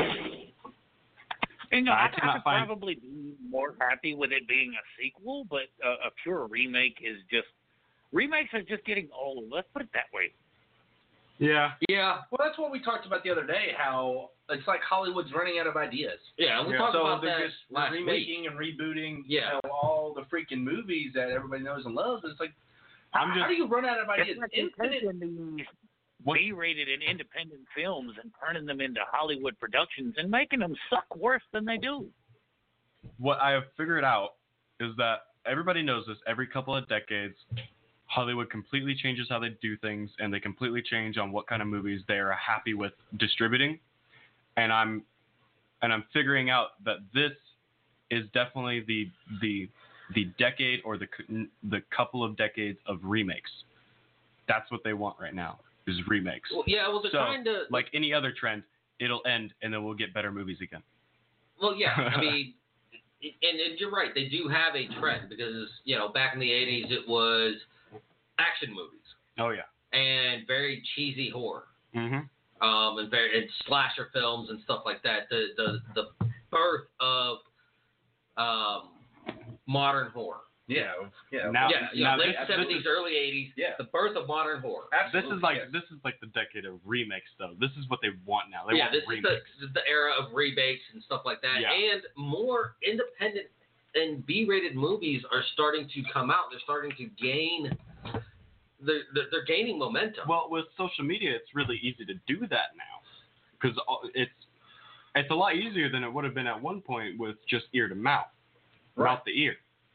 S7: you know,
S8: I
S7: I, I
S8: cannot
S7: could
S8: find-
S7: probably be more happy with it being a sequel, but uh, a pure remake is just remakes are just getting old. Let's put it that way.
S8: Yeah.
S4: Yeah.
S5: Well, that's what we talked about the other day. How it's like Hollywood's running out of ideas.
S4: Yeah. We
S8: Yeah.
S4: talked
S5: so
S4: about
S5: they're
S4: that
S5: just
S4: last week.
S5: remaking and rebooting.
S4: Yeah.
S5: You know, all the freaking movies that everybody knows and loves. It's like,
S8: I'm
S5: how,
S8: just-
S5: how do you run out of ideas?
S7: It's like
S5: In-
S7: they're
S5: in-
S7: taking these
S8: What-
S7: B-rated and independent films and turning them into Hollywood productions and making them suck worse than they do.
S8: What I have figured out is that everybody knows this. Every couple of decades, Hollywood completely changes how they do things, and they completely change on what kind of movies they are happy with distributing. And I'm, and I'm figuring out that this is definitely the the the decade or the c- the couple of decades of remakes. That's what they want right now is remakes.
S4: Well, yeah. Well, they're
S8: So,
S4: trying to.
S8: Like any other trend, it'll end, and then we'll get better movies again.
S4: Well, yeah. I mean, and, and you're right. They do have a trend because you know back in the eighties it was action movies.
S8: Oh yeah.
S4: and very cheesy horror.
S8: Mm-hmm.
S4: Um, and very and slasher films and stuff like that. The the the birth of um, modern horror.
S5: Yeah, yeah.
S8: Now,
S4: yeah, yeah,
S8: now
S4: late
S8: this,
S4: seventies,
S8: this is,
S4: early eighties.
S5: Yeah.
S4: The birth of modern horror.
S5: Absolutely,
S8: this is like
S5: yes.
S8: this is like the decade of remakes, though. This is what they want now. They
S4: yeah,
S8: want
S4: this
S8: remakes.
S4: is the the era of remakes and stuff like that,
S8: Yeah.
S4: and more independent and B-rated movies are starting to come out. They're starting to gain. They're they're, they're gaining momentum.
S8: Well, with social media, it's really easy to do that now, because it's it's a lot easier than it would have been at one point with just ear to mouth,
S5: Right.
S8: mouth to ear.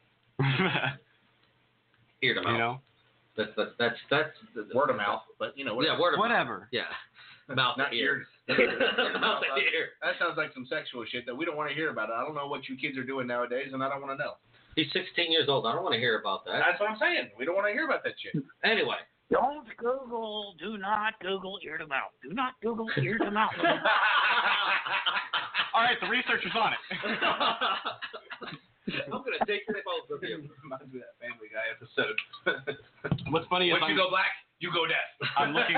S4: Ear to mouth.
S8: You know,
S4: That's that's that's that's the,
S5: Word of mouth, but you know what?
S4: Yeah, word of mouth.
S8: whatever.
S4: Yeah, mouth
S5: Not
S4: to ear.
S5: ear.
S4: Mouth to ear.
S5: That sounds like some sexual shit that we don't want to hear about. I don't know what you kids are doing nowadays, and I don't want to know.
S4: He's sixteen years old. I don't want to hear about that.
S5: That's what I'm saying. We don't want to hear about that shit.
S4: Anyway.
S7: Don't Google, do not Google ear to mouth. Do not Google ear to mouth.
S8: All right, the researcher's on it.
S4: I'm going to take your both of you.
S5: Reminds me of that Family Guy episode.
S8: What's funny is
S5: Once you
S8: I'm,
S5: go black, you go deaf.
S8: I'm looking.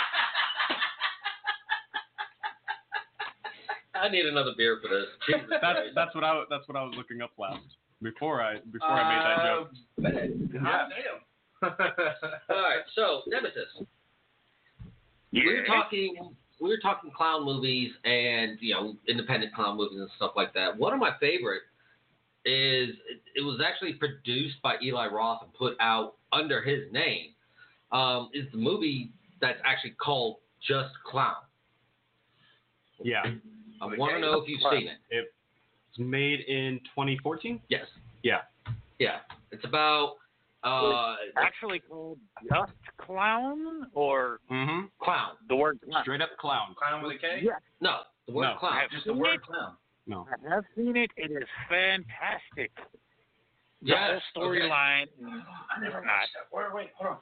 S4: I need another beer for this. Jesus
S8: That's
S4: Christ.
S8: that's what I was- that's what I was looking up last before I before I made that joke.
S5: Uh,
S8: Yeah.
S5: Damn.
S4: All right, so Nemesis. We were
S7: Yeah.
S4: talking. We were talking clown movies and you know independent clown movies and stuff like that. One of my favorite is it, it was actually produced by Eli Roth and put out under his name. Um, is the movie that's actually called Just Clown.
S8: Yeah,
S4: I want to know if you've seen it.
S8: it's made in twenty fourteen.
S4: Yes.
S8: Yeah.
S4: Yeah. It's about uh,
S7: Actually called Just Clown or
S8: Mm-hmm.
S4: clown.
S7: the word clown?
S8: Straight up clown.
S5: Clown with a K?
S7: Yeah,
S4: No, the word
S8: No.
S4: clown.
S7: I've
S5: Just the
S7: seen
S5: word
S7: it.
S5: clown.
S8: No.
S7: I have seen it. It is fantastic. The
S4: Yes,
S7: whole
S4: okay.
S7: storyline.
S5: I never watched that. Wait, wait, hold on.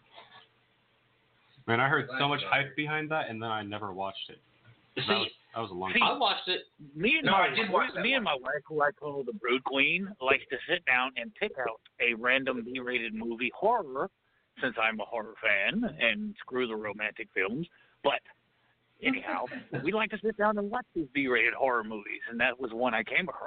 S8: Man, I heard so much hype behind that, and then I never watched it. That
S4: See,
S8: was, that was a long
S7: See,
S8: time.
S4: I watched it.
S7: Me and
S5: No,
S7: my
S5: I did watch that
S7: me
S5: one.
S7: and my wife, who I call the Brood Queen, likes to sit down and pick out a random B-rated movie horror, since I'm a horror fan and screw the romantic films. But anyhow, we like to sit down and watch these B-rated horror movies, and that was one I came across.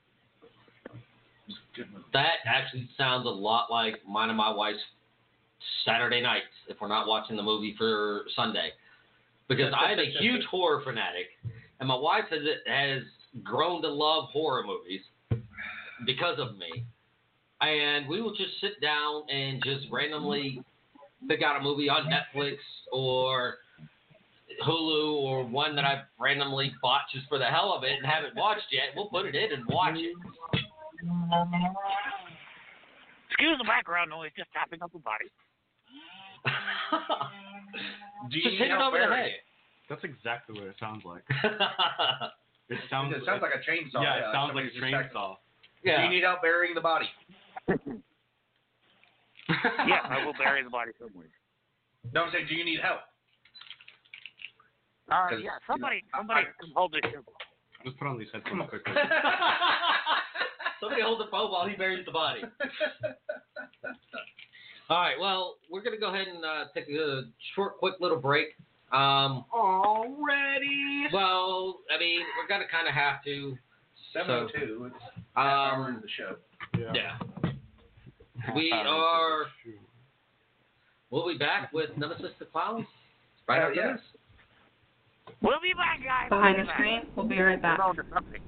S4: That actually sounds a lot like mine and my wife's Saturday nights if we're not watching the movie for Sunday. Because I'm a huge horror fanatic, and my wife has has grown to love horror movies because of me. And we will just sit down and just randomly pick out a movie on Netflix or Hulu or one that I've randomly bought just for the hell of it and haven't watched yet. We'll put it in and watch it.
S7: Excuse the background noise, just tapping up a body.
S5: Do you
S4: Just
S5: need
S4: hit it
S5: help
S4: over the
S5: burying
S4: head.
S8: That's exactly what it sounds like.
S5: It
S8: It sounds.
S5: it sounds like a chainsaw.
S8: Yeah, it sounds
S5: somebody
S8: like a
S5: just attacked-
S8: chainsaw.
S5: Do
S4: Yeah.
S5: you need help burying the body?
S7: Yeah, I will bury the body somewhere.
S5: No, I'm saying, do you need help?
S7: Uh,
S5: 'Cause,
S7: yeah,
S5: you
S7: somebody,
S5: know, I-
S7: somebody
S5: I-
S7: can hold this shovel.
S8: Let's put on these headphones quickly.
S4: Somebody hold the phone while he buries the body. All right, well, we're going to go ahead and uh, take a short, quick little break. Um,
S5: Already.
S4: well, I mean, we're going to kind of have to.
S5: seven oh two. It's half hour
S4: Um,
S5: into the show.
S4: yeah. We are. We'll be back with Nemesis the Clown right
S5: Hell
S4: after
S5: yeah.
S4: this.
S7: We'll be back, guys.
S9: Behind
S7: We'll
S9: the
S7: be
S9: screen.
S7: back.
S9: We'll be right back.
S7: Hold on to something.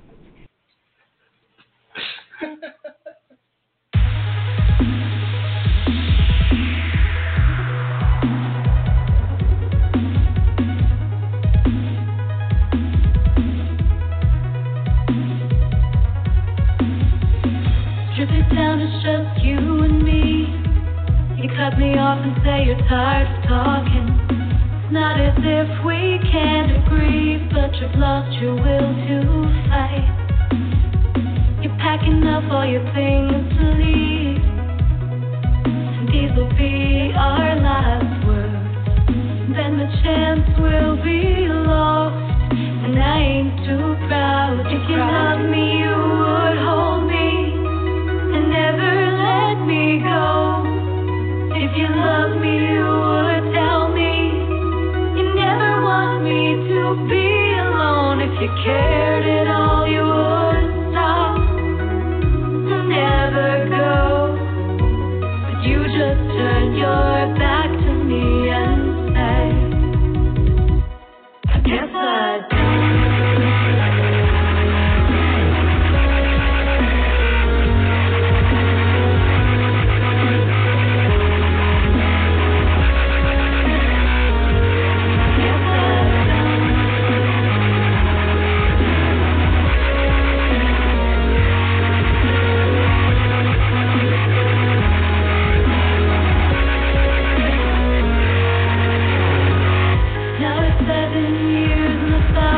S10: Strip it down, it's just you and me. You cut me off and say you're tired of talking. It's not as if we can't agree, but you've lost your will to fight. You're packing up all your things to leave, and these will be our last words. Then the chance will be lost, and I ain't too proud. If you loved me, you would hold me and never let me go. If you love me, you would tell you cared at all, you would stop and never go. But you just turned your back to me and say, I guess I don't. Seven years in the sun.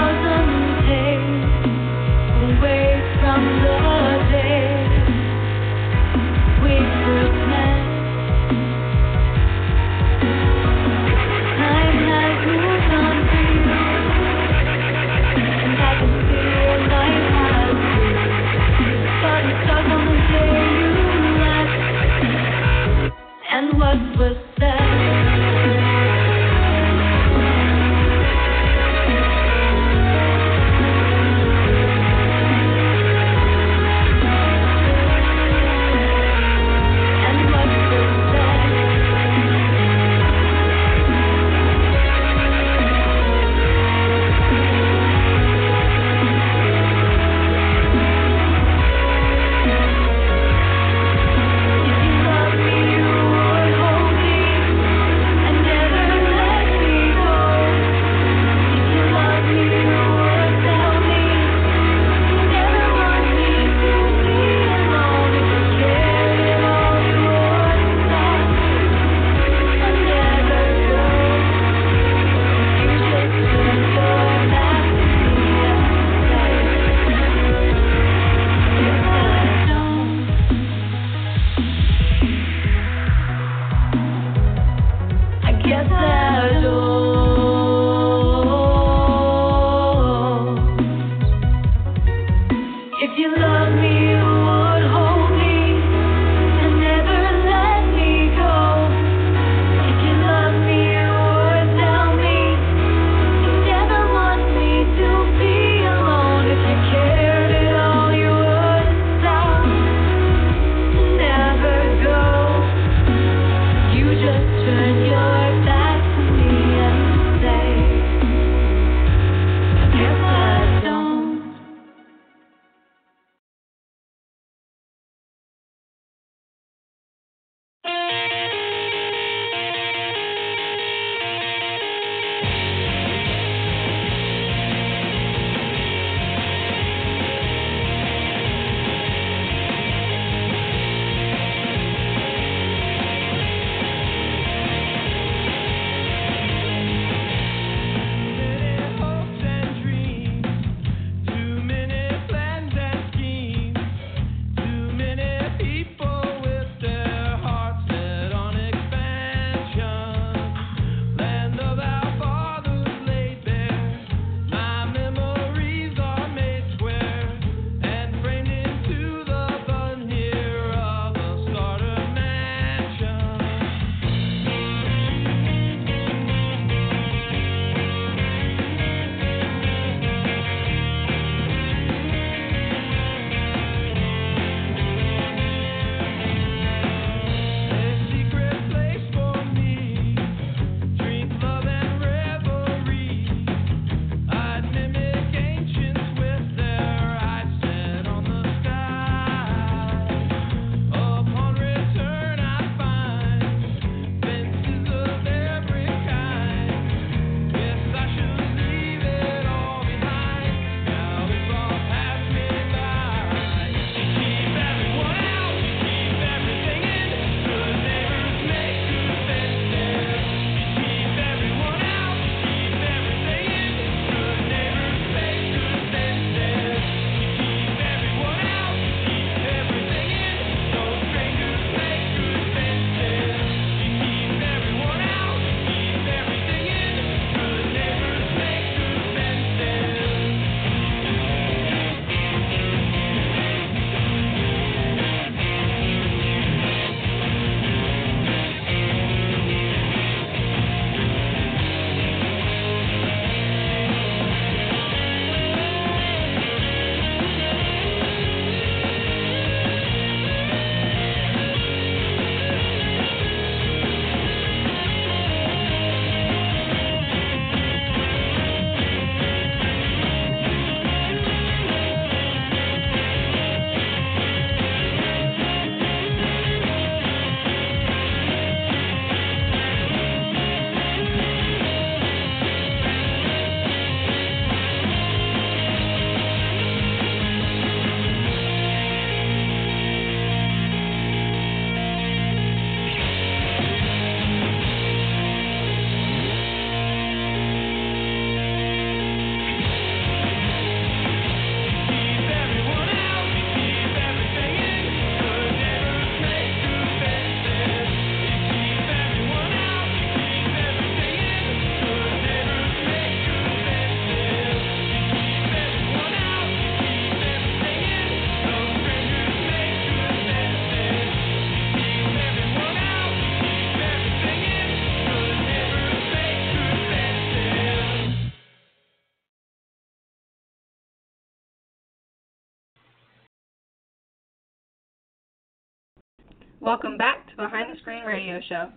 S9: Welcome back to Behind the Screen Radio Show.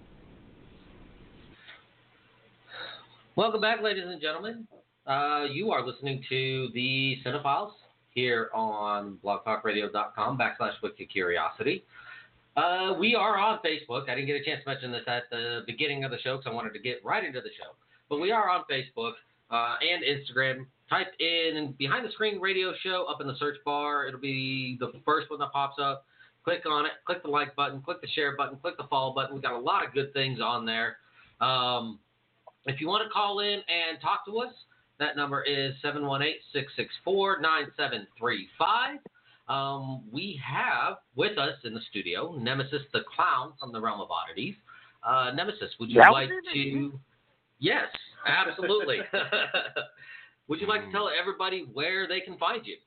S4: Welcome back, ladies and gentlemen. Uh, you are listening to the Cinephiles here on blogtalkradio.com backslash Wikicuriosity. Uh, we are on Facebook. I didn't get a chance to mention this at the beginning of the show because I wanted to get right into the show. But we are on Facebook uh, and Instagram. Type in Behind the Screen Radio Show up in the search bar. It'll be the first one that pops up. Click on it. Click the like button. Click the share button. Click the follow button. We've got a lot of good things on there. Um, if you want to call in and talk to us, that number is seven one eight, six six four, nine seven three five. Um, we have with us in the studio Nemesis the Clown from the Realm of Oddities. Uh, Nemesis, would you
S7: That
S4: like
S7: was
S4: to... Yes, absolutely. Would you like to tell everybody where they can find you?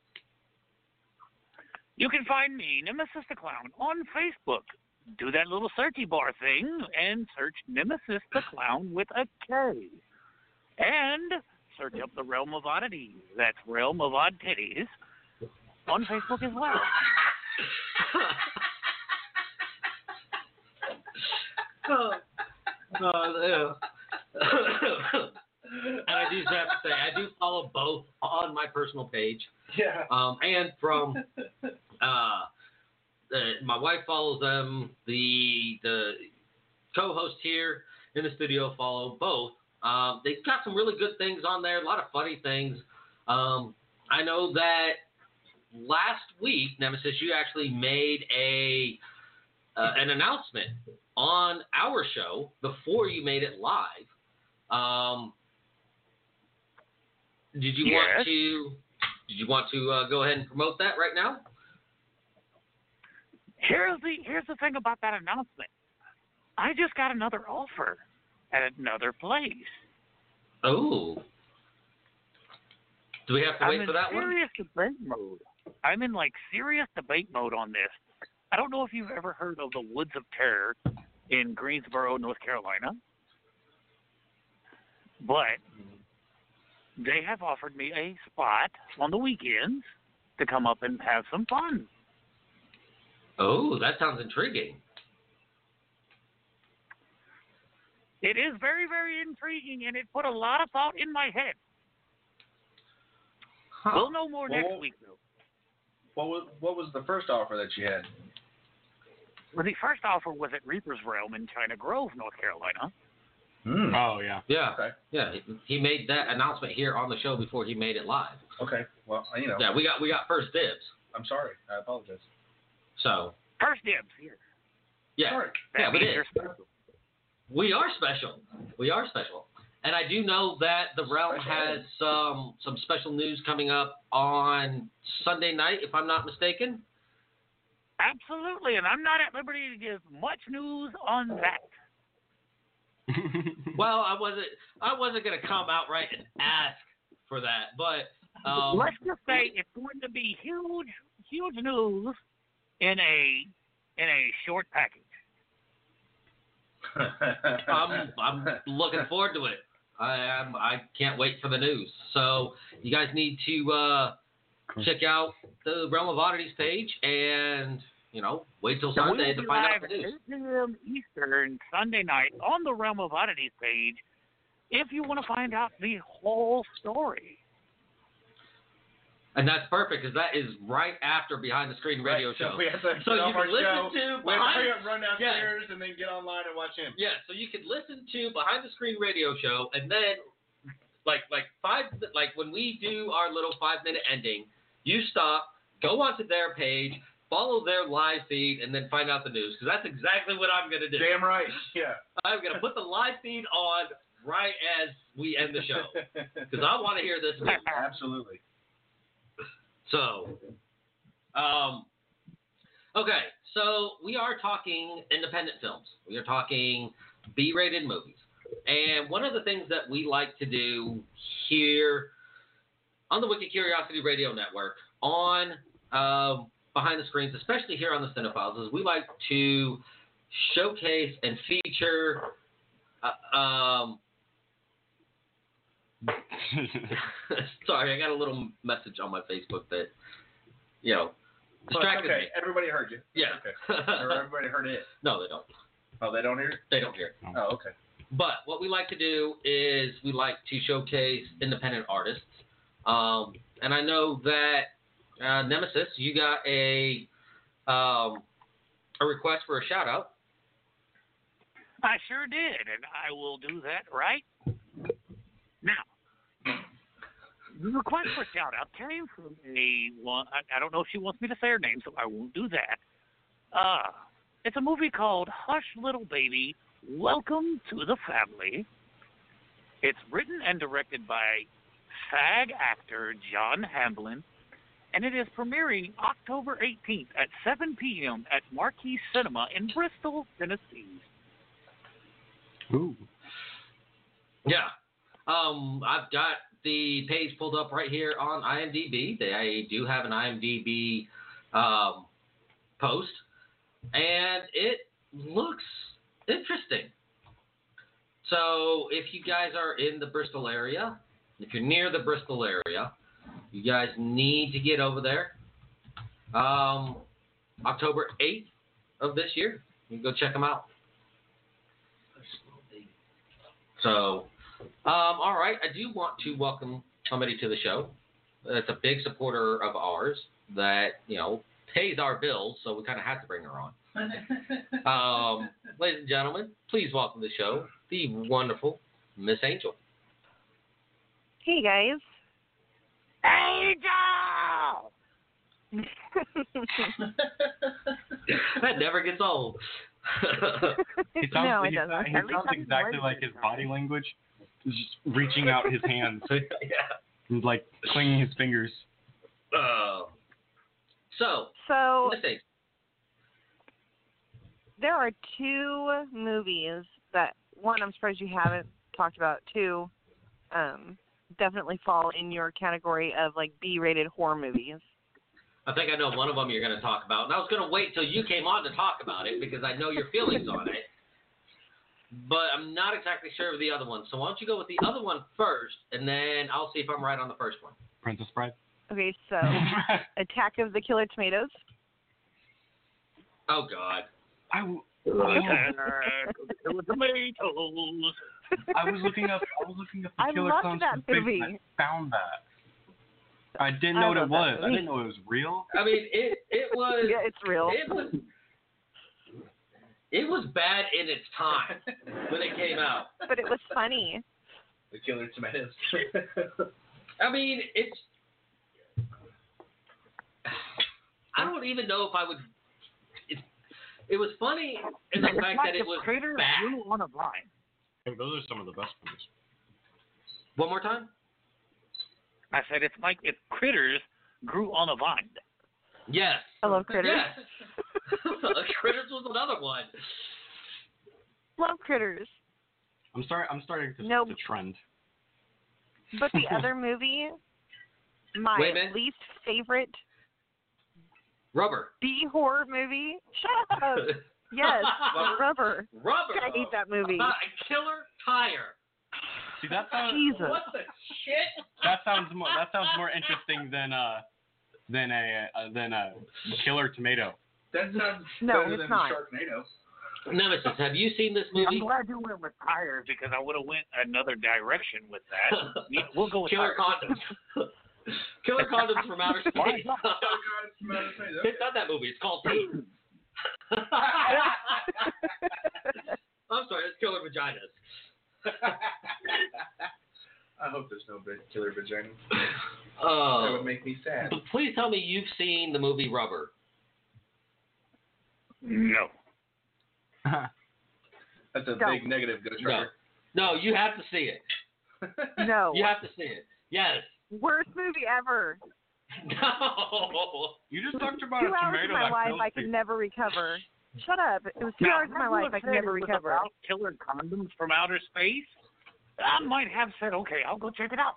S7: You can find me, Nemesis the Clown, on Facebook. Do that little searchy bar thing and search Nemesis the Clown with a K. And search up the Realm of Oddities. That's Realm of Odd Titties on Facebook as well.
S4: oh, oh, yeah. And I do have to say, I do follow both on my personal page.
S5: Yeah.
S4: Um, and from uh, the, my wife follows them. The the co-host here in the studio follow both. Um, they've got some really good things on there. A lot of funny things. Um, I know that last week, Nemesis, you actually made a uh, an announcement on our show before you made it live. Um, did you
S7: yes.
S4: want to? Did you want to uh, go ahead and promote that right now?
S7: Here's the here's the thing about that announcement. I just got another offer at another place.
S4: Oh. Do we have to wait
S7: I'm
S4: for that
S7: in
S4: one?
S7: serious debate mode. I'm in like serious debate mode on this. I don't know if you've ever heard of the Woods of Terror in Greensboro, North Carolina, but they have offered me a spot on the weekends to come up and have some fun.
S4: Oh, that sounds intriguing.
S7: It is very, very intriguing, and it put a lot of thought in my head.
S4: Huh.
S7: We'll know more
S5: Well,
S7: next week, though.
S5: What was what was the first offer that you had?
S7: Well, the first offer was at Reaper's Realm in China Grove, North Carolina.
S5: Hmm.
S8: Oh, yeah.
S4: Yeah.
S5: Okay.
S4: Yeah. He made that announcement here on the show before he made it live.
S5: Okay. Well, you know.
S4: Yeah, we got we got first dibs.
S5: I'm sorry. I apologize.
S4: So.
S7: First dibs here.
S4: Yeah.
S5: Sorry.
S7: That
S4: Yeah, we
S7: means
S4: did.
S7: you're special.
S4: We are special. We are special. And I do know that the Realm
S5: Special.
S4: has some some special news coming up on Sunday night, if I'm not mistaken.
S7: Absolutely, and I'm not at liberty to give much news on that.
S4: Well, I wasn't I wasn't gonna come outright and ask for that, but um,
S7: Let's just say it's going to be huge, huge news in a in a short package.
S4: I'm I'm looking forward to it. I am I can't wait for the news. So you guys need to uh, check out the Realm of Oddities page and you know wait till
S7: So
S4: Sunday
S7: we'll
S4: to
S7: be
S4: find
S7: live
S4: out the news.
S7: at eight p.m. Eastern Sunday night on the Realm of Oddities page if you want to find out the whole story.
S4: And that's perfect because that is right after Behind the Screen Radio
S5: Right,
S4: Show.
S5: So we have to
S4: So
S5: get
S4: you
S5: off our
S4: can listen
S5: show.
S4: to
S5: We have to
S4: behind-
S5: hurry up, run downstairs, and then get online and watch him.
S4: Yeah, so you can listen to Behind the Screen Radio Show, and then, like, like five, like when we do our little five-minute ending, you stop, go onto their page, follow their live feed, and then find out the news. Because that's exactly what I'm gonna do.
S5: Damn right. Yeah.
S4: I'm gonna put the live feed on right as we end the show, because I want to hear this news.
S5: Absolutely.
S4: So, um, okay, so we are talking independent films. We are talking B-rated movies. And one of the things that we like to do here on the Wiki Curiosity Radio Network, on um, Behind the Screens, especially here on the Cinephiles, is we like to showcase and feature uh, um, sorry, I got a little message on my Facebook that, you know, Distracted
S5: okay.
S4: me.
S5: Everybody heard you.
S4: Yeah.
S5: Okay. Or everybody heard it.
S4: No, they don't.
S5: Oh, they don't hear it?
S4: They don't hear it.
S5: Oh, okay.
S4: But what we like to do is we like to showcase independent artists. Um, and I know that uh, Nemesis, you got a um, a request for a shout out.
S7: I sure did, and I will do that right now. The request for a shout out came from a one. I, I don't know if she wants me to say her name, so I won't do that. Uh, it's a movie called Hush Little Baby, Welcome to the Family. It's written and directed by SAG actor John Hamblin, and it is premiering October eighteenth at seven p.m. at Marquee Cinema in Bristol, Tennessee.
S8: Ooh.
S4: Yeah. Um, I've got the page pulled up right here on IMDb. They do have an IMDb um, post, and it looks interesting. So if you guys are in the Bristol area, if you're near the Bristol area, you guys need to get over there. Um, October eighth of this year, you can go check them out. So, um, all right, I do want to welcome somebody to the show. That's a big supporter of ours that, you know, pays our bills, so we kind of have to bring her on. um, ladies and gentlemen, please welcome to the show the wonderful Miss Angel.
S9: Hey, guys.
S7: Angel!
S4: That never gets old.
S8: He sounds,
S9: No, it
S8: he,
S9: doesn't.
S8: he
S9: At least
S8: sounds
S9: I'm
S8: exactly
S9: worried
S8: like his
S9: about
S8: body language. He's just reaching out his hands
S4: yeah.
S8: and like clinging his fingers.
S4: Uh, so,
S9: So,
S4: Miss Angel.
S9: there are two movies that, one, I'm surprised you haven't talked about, two, um, definitely fall in your category of, like, B-rated horror movies.
S4: I think I know one of them you're going to talk about. And I was going to wait till you came on to talk about it because I know your feelings on it. But I'm not exactly sure of the other one. So why don't you go with the other one first, and then I'll see if I'm right on the first one.
S8: Princess Bride.
S9: Okay, so Attack of the Killer Tomatoes.
S4: Oh, God.
S8: I, w-
S7: Attack of the Tomatoes.
S8: I was looking up. I was looking up the
S9: I
S8: Killer
S9: loved
S8: Clowns
S9: that
S8: from Facebook,
S9: movie.
S8: and I found that. I didn't know
S9: I
S8: what it
S9: love that
S8: was. I
S9: movie.
S8: didn't know it was real.
S4: I mean, it it was.
S9: Yeah, it's real.
S4: It was. It was bad in its time when it came out.
S9: But it was funny.
S5: The Killer Tomatoes.
S4: I mean, it's. I don't even know if I would. It, it was funny in the
S7: It's
S4: fact
S7: like
S4: that it
S7: the
S4: was
S7: critter
S4: bad.
S7: grew on a vine.
S8: Hey, those are some of the best movies.
S4: One more time.
S7: I said it's like if critters grew on a vine.
S4: Yes.
S9: I love Critters.
S4: Yes. Critters was another one.
S9: Love Critters.
S8: I'm starting. I'm starting to,
S9: Nope.
S8: to trend.
S9: But the other movie, my
S4: Wait a minute.
S9: least favorite
S4: Rubber.
S9: B horror movie. Shut up. Yes,
S4: Rubber?
S9: Rubber.
S4: Rubber.
S9: I hate that movie.
S4: Uh, Killer Tire.
S8: See, that sounds.
S9: Jesus.
S5: What the shit?
S8: That sounds more. That sounds more interesting than uh than a uh, than a Killer Tomato.
S5: That sounds
S9: No,
S5: better
S9: it's
S5: than
S9: not.
S5: Sharknado.
S4: Nemesis, have you seen this
S7: I'm
S4: movie?
S7: glad you went with tires because I would have went another direction with that. Yeah, we'll go with
S4: Killer
S7: tires.
S4: Condoms. Killer Condoms from Outer Space.
S7: Why not?
S4: It's not that movie. It's called Tate. I'm sorry, it's Killer Vaginas.
S5: I hope there's no big killer vagina.
S4: Uh,
S5: That would make me sad.
S4: but please tell me you've seen the movie Rubber.
S7: No.
S5: That's a
S9: Don't.
S5: big negative, Ghost
S4: No.
S5: Rider.
S4: No, you have to see it.
S9: No.
S4: You have to see it. Yes.
S9: Worst movie ever.
S4: No.
S8: You just talked about
S9: Two
S8: a
S9: hours of
S8: tomato
S9: my
S8: that
S9: life
S8: kills
S9: I could
S8: people.
S9: never recover. Shut up. It was two
S7: Now,
S9: hours of my
S7: if
S9: life
S7: you
S9: I could
S7: had
S9: never
S7: said it was
S9: recover.
S7: about killer condoms from outer space, I might have said, okay, I'll go check it out.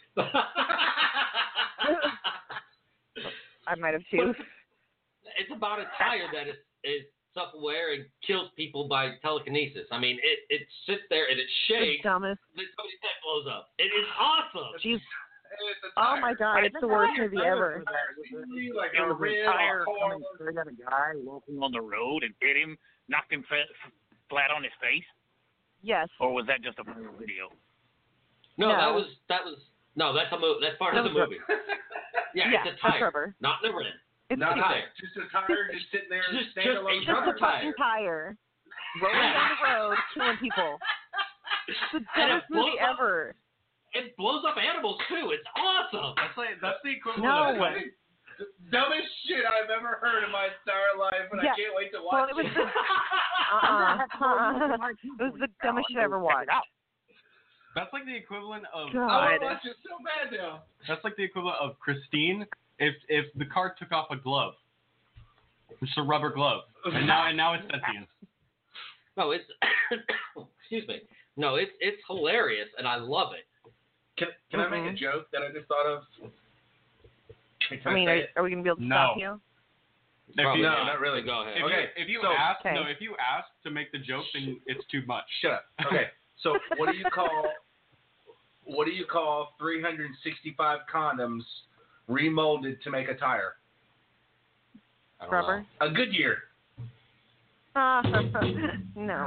S9: I might have too.
S4: It's about a tire that is, is self-aware and kills people by telekinesis. I mean, it, it sits there and it
S9: The
S4: shakes,
S9: dumbest.
S4: and then somebody's head blows up. It is awesome.
S9: Jeez.
S5: with the
S9: Oh
S5: tire.
S9: my god, it's the worst movie ever.
S5: Like
S7: It
S5: a
S7: was a
S5: rib,
S7: tire
S5: a car.
S7: coming straight at a guy walking on the road and hit him, knocked him flat, flat on his face?
S9: Yes.
S7: Or was that just a viral video?
S4: No,
S9: No.
S4: that was that was no, that's a movie. That's part
S9: That
S4: of the
S9: was
S4: movie. Yeah,
S9: Yeah,
S4: it's a
S9: that's
S4: tire,
S9: rubber.
S4: not in a rim.
S9: It's
S5: Not
S9: it's
S5: high. Just a tire, just sitting there.
S4: Just-
S5: Just,
S4: just
S5: standalone
S4: a
S9: just
S5: tire.
S9: a fucking tire. Rolling down the road, killing people. It's the
S4: And it
S9: dumbest movie
S4: blows up.
S9: ever.
S4: It blows up animals too. It's awesome.
S6: That's like that's the equivalent
S9: No.
S6: of like,
S5: Dumbest shit I've ever heard in my entire life, and
S9: Yeah.
S5: I can't wait to
S9: Well,
S5: watch
S9: it was
S5: it.
S9: the uh-uh. uh-uh. It was the dumbest shit I ever watched.
S6: that's like the equivalent of
S5: I
S9: God.
S5: want to watch it so bad now.
S6: that's like the equivalent of Christine if if the car took off a glove. It's a rubber glove. And now and now it's sentient.
S4: No, it's excuse me. No, it's it's hilarious and I love it.
S5: Can Can I make a
S9: Mhm.
S5: joke that I just thought of? Can
S9: I mean,
S5: say
S9: are,
S5: it?
S9: are we gonna be able to
S6: No.
S9: stop you?
S6: If
S4: Probably
S6: you,
S5: No,
S4: not.
S5: not really.
S4: Go ahead.
S6: If
S5: Okay,
S6: you, if you
S5: so-
S6: ask
S9: Okay.
S6: no, if you ask to make the joke, then it's too much.
S5: Shut up. Okay, so what do you call what do you call three hundred sixty-five condoms remolded to make a tire?
S4: I don't
S9: Rubber?
S5: A Goodyear.
S9: Uh, no.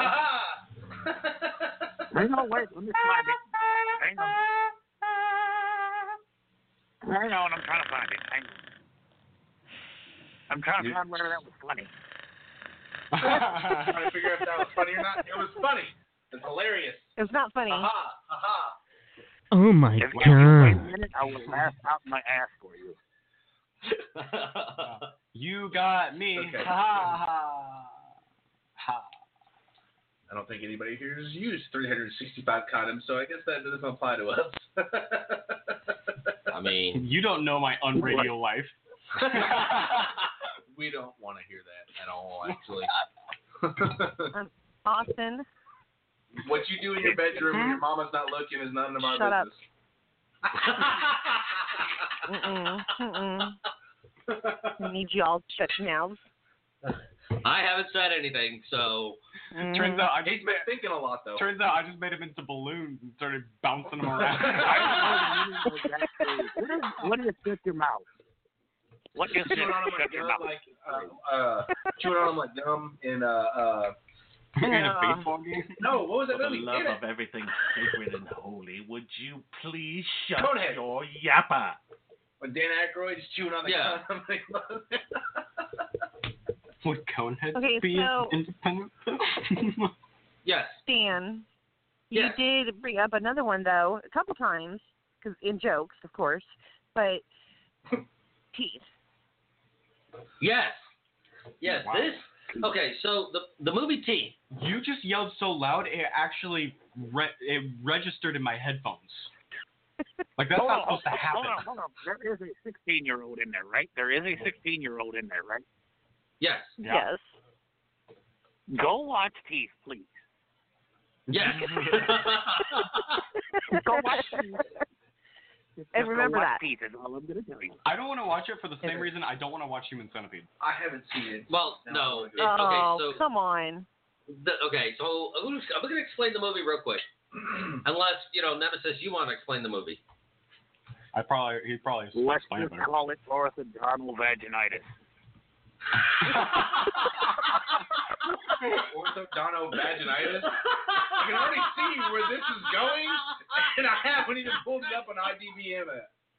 S7: Hang on, wait, let me find it. Hang on. Hang on, I'm trying to find it. Hang on. I'm trying to find whether that was funny.
S5: Trying to figure out if that was funny or not. It was funny. It's hilarious.
S9: It was not funny.
S5: Aha, aha.
S1: Oh my
S7: If, if you wait a
S1: god.
S7: minute, I will laugh out my ass for you.
S6: You got me.
S5: Okay.
S6: Ha ha ha.
S5: I don't think anybody here has used three hundred sixty-five condoms, so I guess that doesn't apply to us.
S4: I mean,
S6: You don't know my unradio life.
S5: We don't want to hear that at all, actually.
S9: Austin,
S5: What you do in your bedroom when your mama's not looking is none of our
S9: Shut up.
S5: business.
S9: mm-mm, mm-mm. I need you all to shut your mouths.
S4: I haven't said anything, so
S9: Mhm.
S6: Turns out I
S5: He's
S6: just
S5: been
S6: made,
S5: thinking a lot, though.
S6: turns out I just made him into balloons and started bouncing them around.
S7: I don't know exactly. What is, what is shut your mouth? What is
S5: chewing on them
S7: shut
S5: like
S7: your
S5: gum,
S7: mouth?
S5: like uh, uh, chewing on them like gum in uh, uh,
S6: In a
S9: Yeah.
S6: baseball game.
S5: no, what was that
S11: For the
S5: movie?
S11: love
S5: Damn
S11: of
S5: it.
S11: everything sacred and holy, would you please shut
S5: Conehead.
S11: your yapper?
S5: When Dan Aykroyd is chewing on the
S4: Yeah.
S5: gum.
S6: Would Conehead
S9: Okay,
S6: be
S9: so-
S6: independent?
S4: yes.
S9: Stan, you
S4: Yes.
S9: did bring up another one though, a couple times, cause in jokes, of course, but teeth.
S4: Yes. Yes.
S6: Wow.
S4: This okay, so the the movie Teeth.
S6: You just yelled so loud it actually re- it registered in my headphones. Like that's
S7: Hold
S6: not
S7: on,
S6: supposed to
S7: hold
S6: happen.
S7: on, hold on. There is a sixteen-year-old in there, right? There is a sixteen-year-old in there, right?
S4: Yes.
S6: Yeah.
S9: Yes.
S7: Go watch Teeth, please.
S4: Yes.
S7: Go watch Teeth. Just
S9: And
S7: go
S9: remember
S7: watch
S9: that.
S7: Teeth is all I'm going to tell you.
S6: I don't want to watch it for the same reason I don't want to watch Human Centipede.
S5: I haven't seen it.
S4: well, no. It,
S9: Oh,
S4: okay, so
S9: come on.
S4: the, okay, so I'm gonna, I'm gonna explain the movie real quick. Unless you know, Nemesis, you want to explain the movie.
S6: I probably he probably
S7: Let's
S6: explained it
S7: just
S6: better.
S7: call it orthodontal vaginitis.
S5: Orthodontal vaginitis. I can already see where this is going, and I haven't even pulled it up on I D B M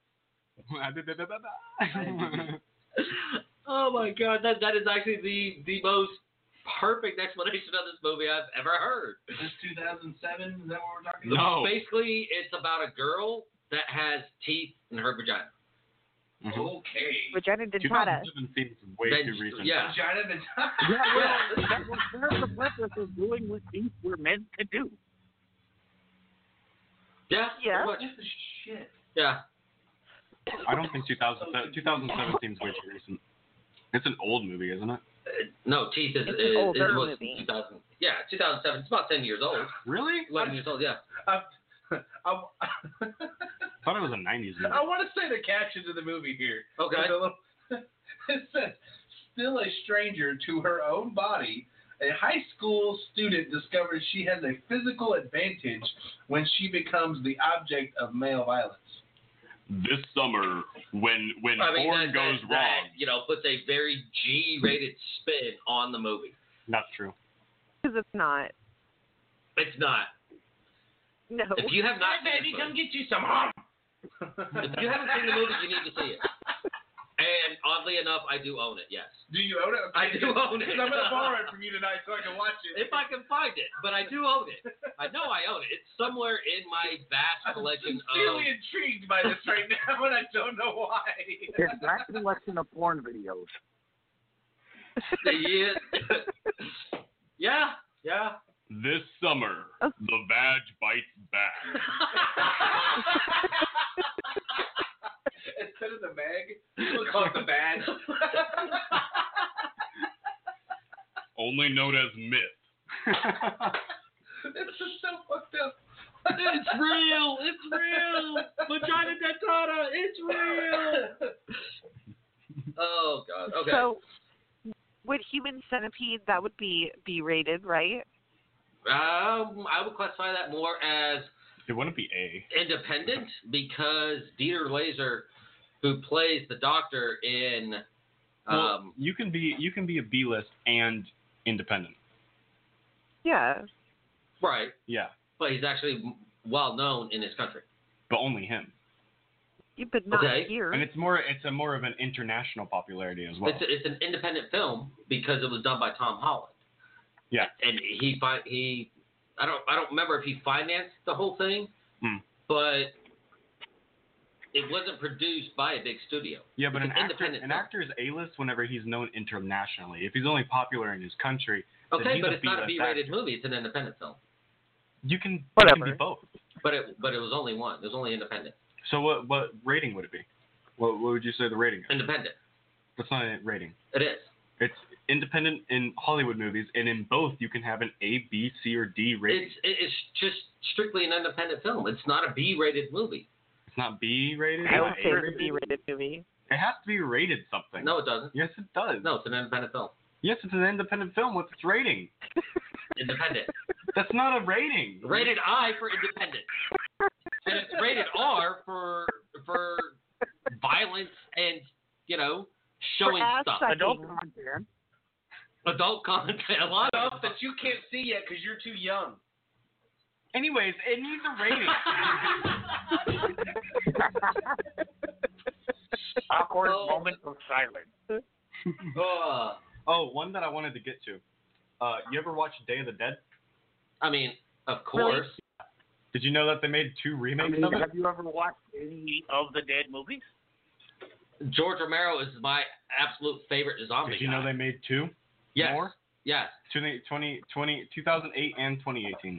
S5: yet.
S4: Oh my God, that that is actually the the most perfect explanation of this movie I've ever heard.
S5: Is this two thousand seven? Is that what we're talking
S6: No.
S4: Basically, it's about a girl that has teeth in her vagina.
S6: Mhm.
S5: Okay.
S9: Vagina dentata.
S6: two thousand seven seems way
S4: Then-
S6: too recent.
S4: yeah.
S5: Vagina vagina.
S7: Yeah, well, that was that's the purpose of doing what teeth were meant to do.
S4: Yeah.
S9: Yeah.
S4: pretty much.
S5: What the shit?
S4: Yeah.
S6: I don't think two thousand seven, two thousand seven seems way too recent. It's an old movie, isn't it?
S4: Uh, no, Teeth is,
S9: It's
S4: is,
S9: an older
S4: is was
S9: movie.
S4: two thousand. Yeah, two thousand seven. It's about ten years old.
S6: Really?
S4: eleven years old. Yeah.
S5: I, I,
S6: I thought it was a nineties movie.
S5: I want to say the captions of the movie here.
S4: Okay.
S5: There's a little- It says, still a stranger to her own body, a high school student discovers she has a physical advantage when she becomes the object of male violence.
S8: this summer when when
S4: I mean,
S8: porn
S4: that,
S8: goes
S4: that,
S8: wrong.
S4: That, you know, puts a very G-rated spin on the movie.
S8: Not true.
S9: Because it's not.
S4: It's not.
S9: No.
S4: If you have not,
S5: Hey, baby, come get you some home.
S4: If you haven't seen the movie, you need to see it. And oddly enough, I do own it. Yes.
S5: Do you own it?
S4: I do own it.
S5: Because I'm gonna borrow it from you tonight so I can watch it.
S4: If I can find it, but I do own it. I know I own it. It's somewhere in my vast collection
S5: I'm sincerely
S4: of.
S5: intrigued by this right now, and I don't know why.
S7: It's that collection of porn videos.
S4: Yeah. Yeah. Yeah.
S8: This summer, the Vag bites back.
S5: Instead of the mag, we'll call it the badge.
S8: Only known as Myth.
S5: It's just so fucked up.
S4: It's real. It's real. Vagina dentata. It's real. Oh God. Okay.
S9: So, would Human Centipede, that would be B-rated, right?
S4: Um, I would classify that more as
S8: It wouldn't be A.
S4: independent because Dieter Laser, who plays the Doctor in, um,
S8: Well, you can be you can be a B list and independent.
S9: Yeah.
S4: right,
S8: Yeah,
S4: but he's actually well known in his country.
S8: but only him.
S9: Yeah, but not
S4: Okay.
S9: here.
S8: And it's more it's a more of an international popularity as well.
S4: It's it's an independent film because it was done by Tom Holland.
S8: Yeah.
S4: And he fi- he, I don't I don't remember if he financed the whole thing,
S8: Hmm.
S4: but it wasn't produced by a big studio.
S8: Yeah, but
S4: It's
S8: an
S4: an
S8: actor,
S4: independent
S8: an
S4: film.
S8: actor is A-list whenever he's known internationally. If he's only popular in his country, then
S4: Okay,
S8: he's
S4: but
S8: a
S4: it's not a
S8: B-list
S4: B-rated
S8: actor.
S4: movie. It's an independent film.
S8: You can, you can
S9: Whatever.
S8: be both.
S4: But it but it was only one. It was only independent.
S8: So what what rating would it be? What what would you say the rating is?
S4: Independent.
S8: That's not a rating.
S4: It is.
S8: It's independent in Hollywood movies, and in both you can have an A, B, C, or D rating.
S4: It's it's just strictly an independent film. It's not a B-rated movie.
S8: It's not B rated.
S9: I would
S8: not
S9: say
S8: A
S9: it's a
S8: rated.
S9: B-rated movie.
S8: It has to be rated something.
S4: No, it doesn't.
S8: Yes, it does.
S4: No, it's an independent film.
S8: Yes, it's an independent film with its rating.
S4: Independent.
S8: That's not a rating.
S4: Rated I for independent. And it's rated R for for violence and, you know, showing
S9: For ass
S4: stuff.
S9: sucking.
S7: Adult content.
S4: Adult content. A lot of
S5: Stuff that you can't see yet because you're too young.
S8: Anyways, it needs a rating.
S7: Awkward
S4: Oh.
S7: moment of silence.
S4: Uh,
S8: Oh, one that I wanted to get to. Uh, you ever watch Day of the Dead?
S4: I mean, of course.
S8: Did you know that they made two
S7: I
S8: remakes
S7: mean,
S8: of it?
S7: have you ever watched any of the Dead movies?
S4: George Romero is my absolute favorite zombie
S8: Did you
S4: guy.
S8: know they made two
S4: yes.
S8: more?
S4: Yes.
S8: twenty, twenty, twenty, two thousand eight and twenty eighteen.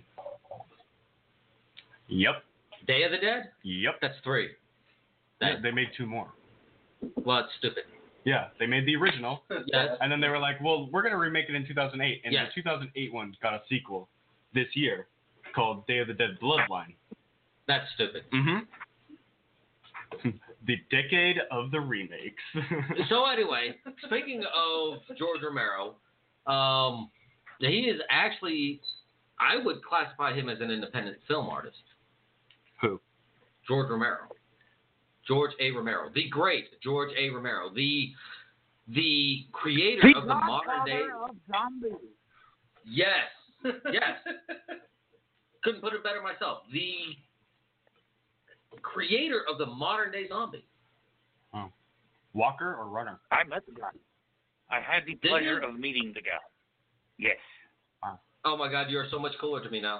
S8: Yep.
S4: Day of the Dead?
S8: Yep.
S4: That's three.
S8: Yeah, they made two more.
S4: Well, it's stupid.
S8: Yeah, they made the original,
S4: Yes.
S8: and then they were like, well, we're going to remake it in two thousand eight, and
S4: Yes.
S8: the two thousand eight one got a sequel this year called Day of the Dead Bloodline.
S4: That's stupid.
S8: Mm-hmm. The decade of the remakes.
S4: So anyway, speaking of George Romero, um, he is actually, I would classify him as an independent film artist.
S8: Who?
S4: George Romero. George A. Romero, the great George A. Romero, the the creator
S7: The
S4: of the modern day.
S7: Godfather of zombies.
S4: Yes, yes. Couldn't put it better myself. The creator of the modern day zombie.
S8: Oh. Walker or Runner?
S7: I met the guy. I had the
S4: Did
S7: pleasure
S4: you?
S7: of meeting the guy. Yes.
S4: Oh my God, you are so much cooler to me now.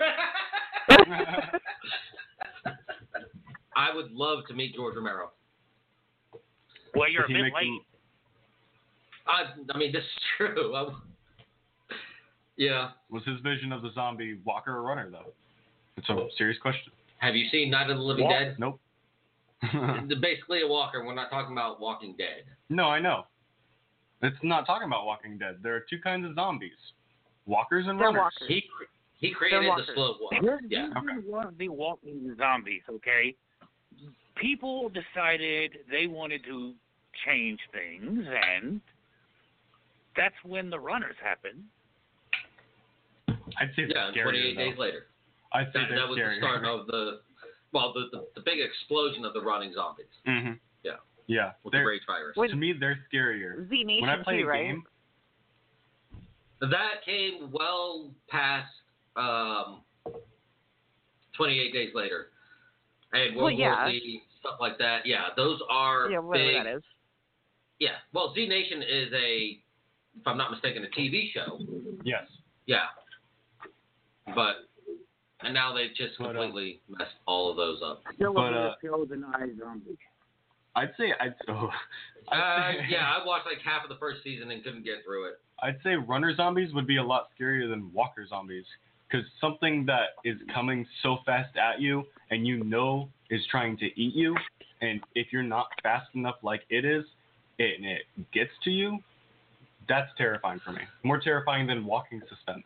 S4: I would love to meet George Romero.
S7: Well, you're a
S8: Did he
S7: bit
S8: make
S7: late.
S8: them-
S4: I, I mean, this is true. I, yeah.
S8: Was his vision of the zombie Walker or Runner, though? It's a serious question.
S4: Have you seen Night of the Living
S7: Walk-
S4: Dead?
S8: Nope.
S4: It's basically a walker. We're not talking about Walking Dead.
S8: No, I know. It's not talking about Walking Dead. There are two kinds of zombies. Walkers and
S9: They're
S8: runners.
S9: walkers.
S4: He he created the
S9: walkers.
S4: slow walk.
S7: This
S4: Yeah.
S7: this was the walking zombies, okay? People decided they wanted to change things, and that's when the runners happened.
S8: I'd say
S4: Yeah,
S8: they're
S4: and
S8: scarier,
S4: twenty-eight
S8: though.
S4: days later.
S8: I'd say
S4: That,
S8: they're
S4: that was the
S8: scarier.
S4: start of the. well, the, the the big explosion of the running zombies.
S8: Mm-hmm.
S4: Yeah.
S8: Yeah.
S4: With
S8: They're-
S4: the Rage Virus.
S8: To me, they're scarier.
S9: Z Nation
S8: When I play
S9: too,
S8: a
S9: right?
S8: game,
S4: That came well past um, twenty-eight days later. And World
S9: Well, yeah.
S4: War Z, stuff like that. Yeah, those are
S9: Yeah, whatever
S4: big.
S9: that is.
S4: Yeah. Well, Z Nation is a, if I'm not mistaken, a T V show.
S8: yes.
S4: Yeah. But, and now they've just
S8: But, uh,
S4: completely messed all of those up.
S7: Still
S8: But,
S7: a better
S8: uh,
S7: show than iZombie.
S8: I'd say I'd. Oh,
S4: Uh,
S8: I'd say,
S4: yeah, I watched like half of the first season and couldn't get through it.
S8: I'd say runner zombies would be a lot scarier than walker zombies, because something that is coming so fast at you and you know is trying to eat you, and if you're not fast enough like it is, it, and it gets to you, that's terrifying for me. More terrifying than walking suspense.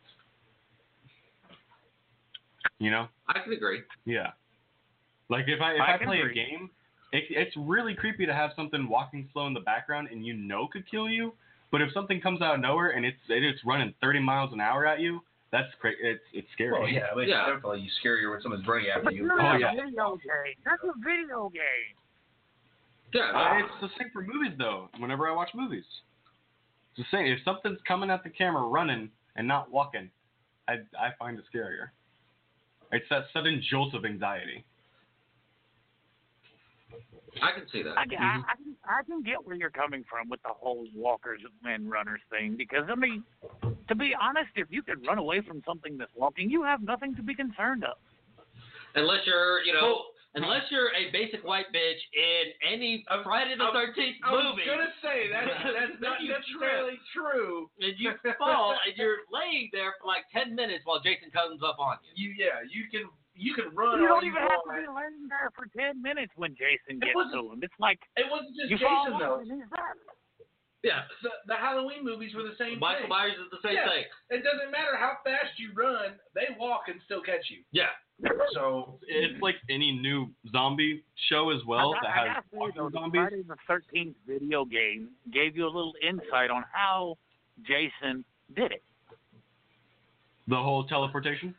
S8: You know?
S4: I can agree.
S8: Yeah. Like if I if
S7: I
S8: I,
S7: can
S8: play
S7: agree.
S8: a game, it, it's really creepy to have something walking slow in the background and you know could kill you. But if something comes out of nowhere and it's it's running thirty miles an hour at you, that's cra- it's it's scary.
S12: Well, yeah, it's
S4: Yeah.
S12: definitely scarier when someone's running after
S7: But
S12: you.
S7: you're
S8: Oh,
S7: a
S8: yeah.
S7: video game. That's a video game.
S4: Yeah.
S8: Uh, it's the same for movies though. Whenever I watch movies, it's the same. If something's coming at the camera running and not walking, I I find it scarier. It's that sudden jolt of anxiety.
S4: I can see that.
S7: I, I, I, can, I can get where you're coming from with the whole walkers and runners thing, because, I mean, to be honest, if you can run away from something that's walking, you have nothing to be concerned of.
S4: Unless you're, you know, unless you're a basic white bitch in any Friday the thirteenth
S5: I was
S4: movie.
S5: gonna say that's that's not
S4: You
S5: necessarily true.
S4: And you fall and you're laying there for like ten minutes while Jason comes up on you.
S5: You yeah, you can you can run.
S7: You
S5: all
S7: don't even
S5: you
S7: have to
S5: want.
S7: be laying there for ten minutes when Jason
S5: It
S7: gets
S5: wasn't-
S7: to him. It's like
S5: It wasn't just
S7: you fall
S5: Jason though.
S7: off and he's there.
S4: Yeah.
S5: The, the Halloween movies were the same
S4: Michael
S5: thing.
S4: Myers is the same
S5: Yeah.
S4: thing.
S5: It doesn't matter how fast you run; they walk and still catch you.
S4: Yeah.
S5: So
S8: It's like any new zombie show as well
S7: I,
S8: that
S7: I
S8: has
S7: gotta say,
S8: walking
S7: though, the
S8: zombies.
S7: Friday the thirteenth video game gave you a little insight on how Jason did it.
S8: The whole teleportation.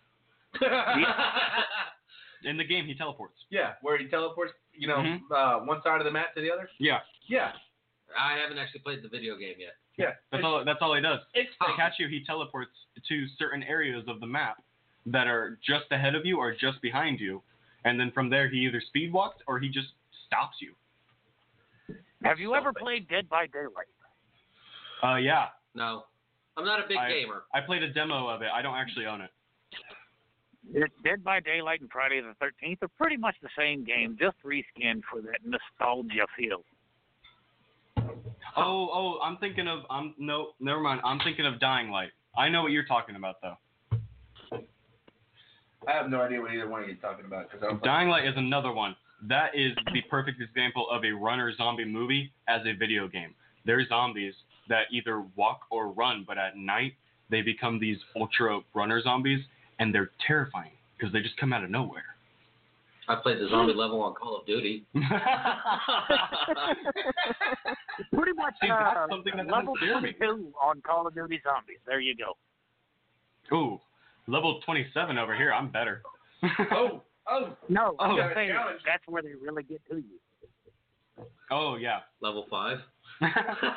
S8: In the game, he teleports.
S5: yeah, where he teleports, you know,
S8: Mhm.
S5: uh, one side of the map to the other.
S8: Yeah,
S5: Yeah,
S4: I haven't actually played the video game yet.
S5: yeah.
S8: that's all. That's all he does.
S5: It's
S8: To
S5: fun.
S8: catch you, he teleports to certain areas of the map that are just ahead of you or just behind you, and then from there he either speed walks or he just stops you.
S7: Have you ever
S5: Something.
S7: played Dead by Daylight?
S8: Uh, yeah.
S4: No. I'm not a big
S8: I,
S4: gamer.
S8: I played a demo of it. I don't actually own it.
S7: It, Dead by Daylight and Friday the thirteenth are pretty much the same game, just reskinned for that nostalgia feel.
S8: Oh, oh, I'm thinking of. I'm no, never mind. I'm thinking of Dying Light. I know what you're talking about though.
S12: I have no idea what either one of you are talking about because I don't.
S8: Dying Light is another one. That is the perfect example of a runner zombie movie as a video game. They're zombies that either walk or run, but at night they become these ultra runner zombies, and they're terrifying because they just come out of nowhere.
S4: I played the zombie level on Call of Duty.
S7: Pretty much
S8: See,
S7: uh,
S8: that's something that
S7: level
S8: doesn't scare me.
S7: twenty-two on Call of Duty Zombies. There you go.
S8: Ooh, level twenty-seven over here. I'm better.
S5: Oh, oh,
S7: No, I'm
S8: Oh.
S7: just saying that's where they really get to you.
S8: Oh yeah.
S4: Level five.
S12: Right,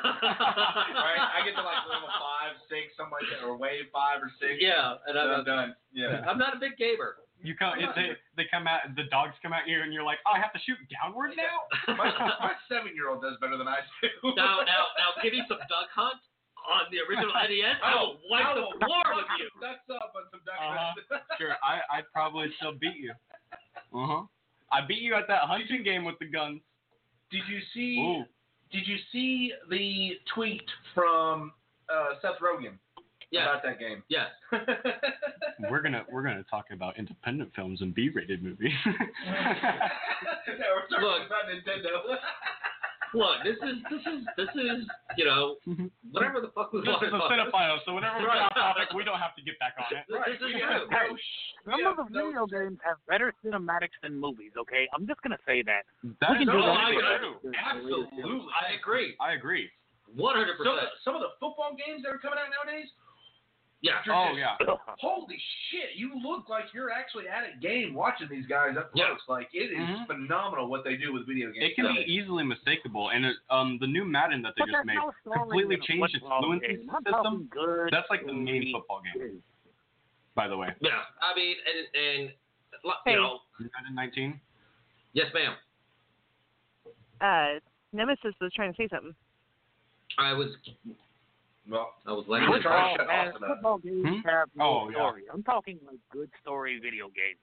S12: I get to like level five, six, something like that, or wave five or six.
S4: Yeah, and
S12: then
S4: I'm,
S12: I'm done. Yeah.
S4: I'm not a big gamer.
S8: You come, it, they they come out, the dogs come at you, and you're like, oh, I have to shoot downward now.
S12: my my seven year old does better than I do.
S4: Now, now, now, give me some Duck Hunt on the original N E S. I will wipe
S5: I
S4: the
S5: will
S4: floor with you.
S5: Ducks up on some duck
S8: Uh-huh.
S5: hunt.
S8: Sure, I I'd probably still beat you. Uh huh. I beat you at that hunting game with the guns.
S5: Did you see?
S8: Ooh.
S5: Did you see the tweet from uh, Seth Rogen
S4: Yes.
S5: about that game?
S4: Yes.
S8: We're gonna we're gonna talk about independent films and B-rated movies.
S5: Yeah, we're talking
S4: Look.
S5: about Nintendo.
S4: Look, this is this is this is you know whatever the fuck we
S8: This
S4: want
S8: is
S4: to
S8: a
S4: talk about.
S8: cinephile, so whenever we get off topic, we don't have to get back on it.
S4: This, this is
S5: we
S4: true.
S5: have no
S7: Some
S5: Yeah,
S7: of the
S5: no-
S7: video games have better cinematics than movies, okay? I'm just going to say that.
S8: That
S7: We
S8: is
S7: can do
S4: No,
S7: that.
S4: I,
S8: true.
S5: Absolutely.
S4: I agree.
S8: I agree.
S4: One hundred
S5: Some of,
S4: percent.
S5: the, some of the football games that are coming out nowadays,
S4: Yeah.
S5: You're
S8: Oh,
S5: just,
S8: yeah.
S5: Holy shit! You look like you're actually at a game watching these guys up close.
S4: Yeah.
S5: Like it is
S8: Mhm.
S5: phenomenal what they do with video games.
S8: It can be easily mistakable, and it, um, the new Madden that they
S7: But
S8: just
S7: there's
S8: made
S7: no story
S8: completely
S7: in a
S8: changed its
S7: football
S8: fluency
S7: game. I'm
S8: system.
S7: talking good
S8: That's like the main
S7: movie.
S8: football game, by the way.
S4: Yeah. I mean, and and you
S9: Hey.
S4: know,
S8: Madden nineteen.
S4: yes, ma'am.
S9: Uh, Nemesis was trying to say something.
S4: I was.
S5: Well,
S4: I was letting
S5: we're
S4: it
S5: trying
S4: go.
S5: to shut
S7: Man,
S5: Austin up.
S7: football games
S8: Hmm?
S7: have no
S8: Oh, yeah.
S7: story. I'm talking like good story video games.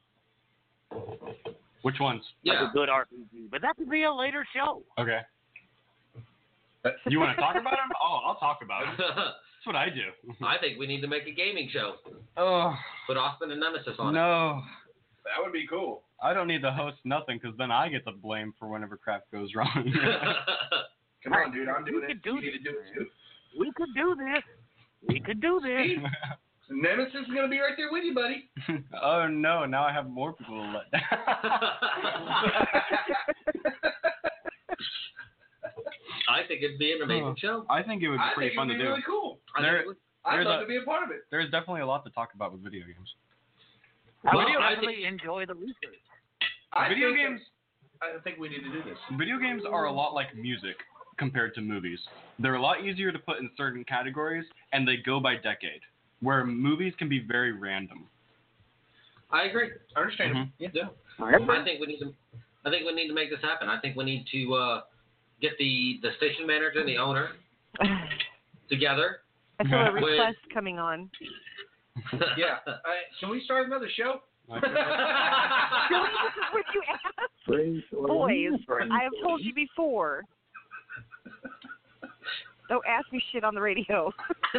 S8: Which ones?
S7: Like
S4: Yeah.
S7: a good R P G. But that could be a later show.
S8: Okay. You want to talk about them? Oh, I'll talk about them. That's what I do.
S4: I think we need to make a gaming show.
S8: Oh,
S4: Put Austin and Nemesis on
S8: no.
S5: That would be cool.
S8: I don't need to host nothing because then I get the blame for whenever crap goes wrong.
S4: it.
S5: Come on, dude. I'm
S7: We
S5: doing it.
S7: could do
S5: You need to do it too.
S7: We could do this. We could do this.
S5: Nemesis is gonna be right there with you, buddy.
S8: Oh no, now I have more people to let down.
S4: I think it'd be an amazing show.
S8: I think it would be
S5: I
S8: pretty
S5: think
S8: fun
S5: it'd
S8: to
S5: be
S8: do.
S5: really cool.
S4: I
S8: There-
S4: think it would-
S5: I'd
S8: There's
S5: love
S8: a-
S5: to be a part of it.
S8: There's definitely a lot to talk about with video games.
S7: I
S4: Well,
S7: would
S4: I
S7: definitely enjoy the research.
S5: I
S8: Video
S5: think
S8: games-
S5: I think we need to do this.
S8: Video games are a lot like music compared to movies. They're a lot easier to put in certain categories, and they go by decade, where movies can be very random.
S4: I agree.
S5: Understandable.
S8: Mhm.
S5: Yeah.
S4: I think we need to. I think we need to make this happen. I think we need to uh, get the the station manager and the owner together.
S9: I feel a
S4: With-
S9: request coming on.
S5: Yeah. Uh, can we start another show?
S9: Would you ask? Boys, I have told you before. Don't ask me shit on the radio.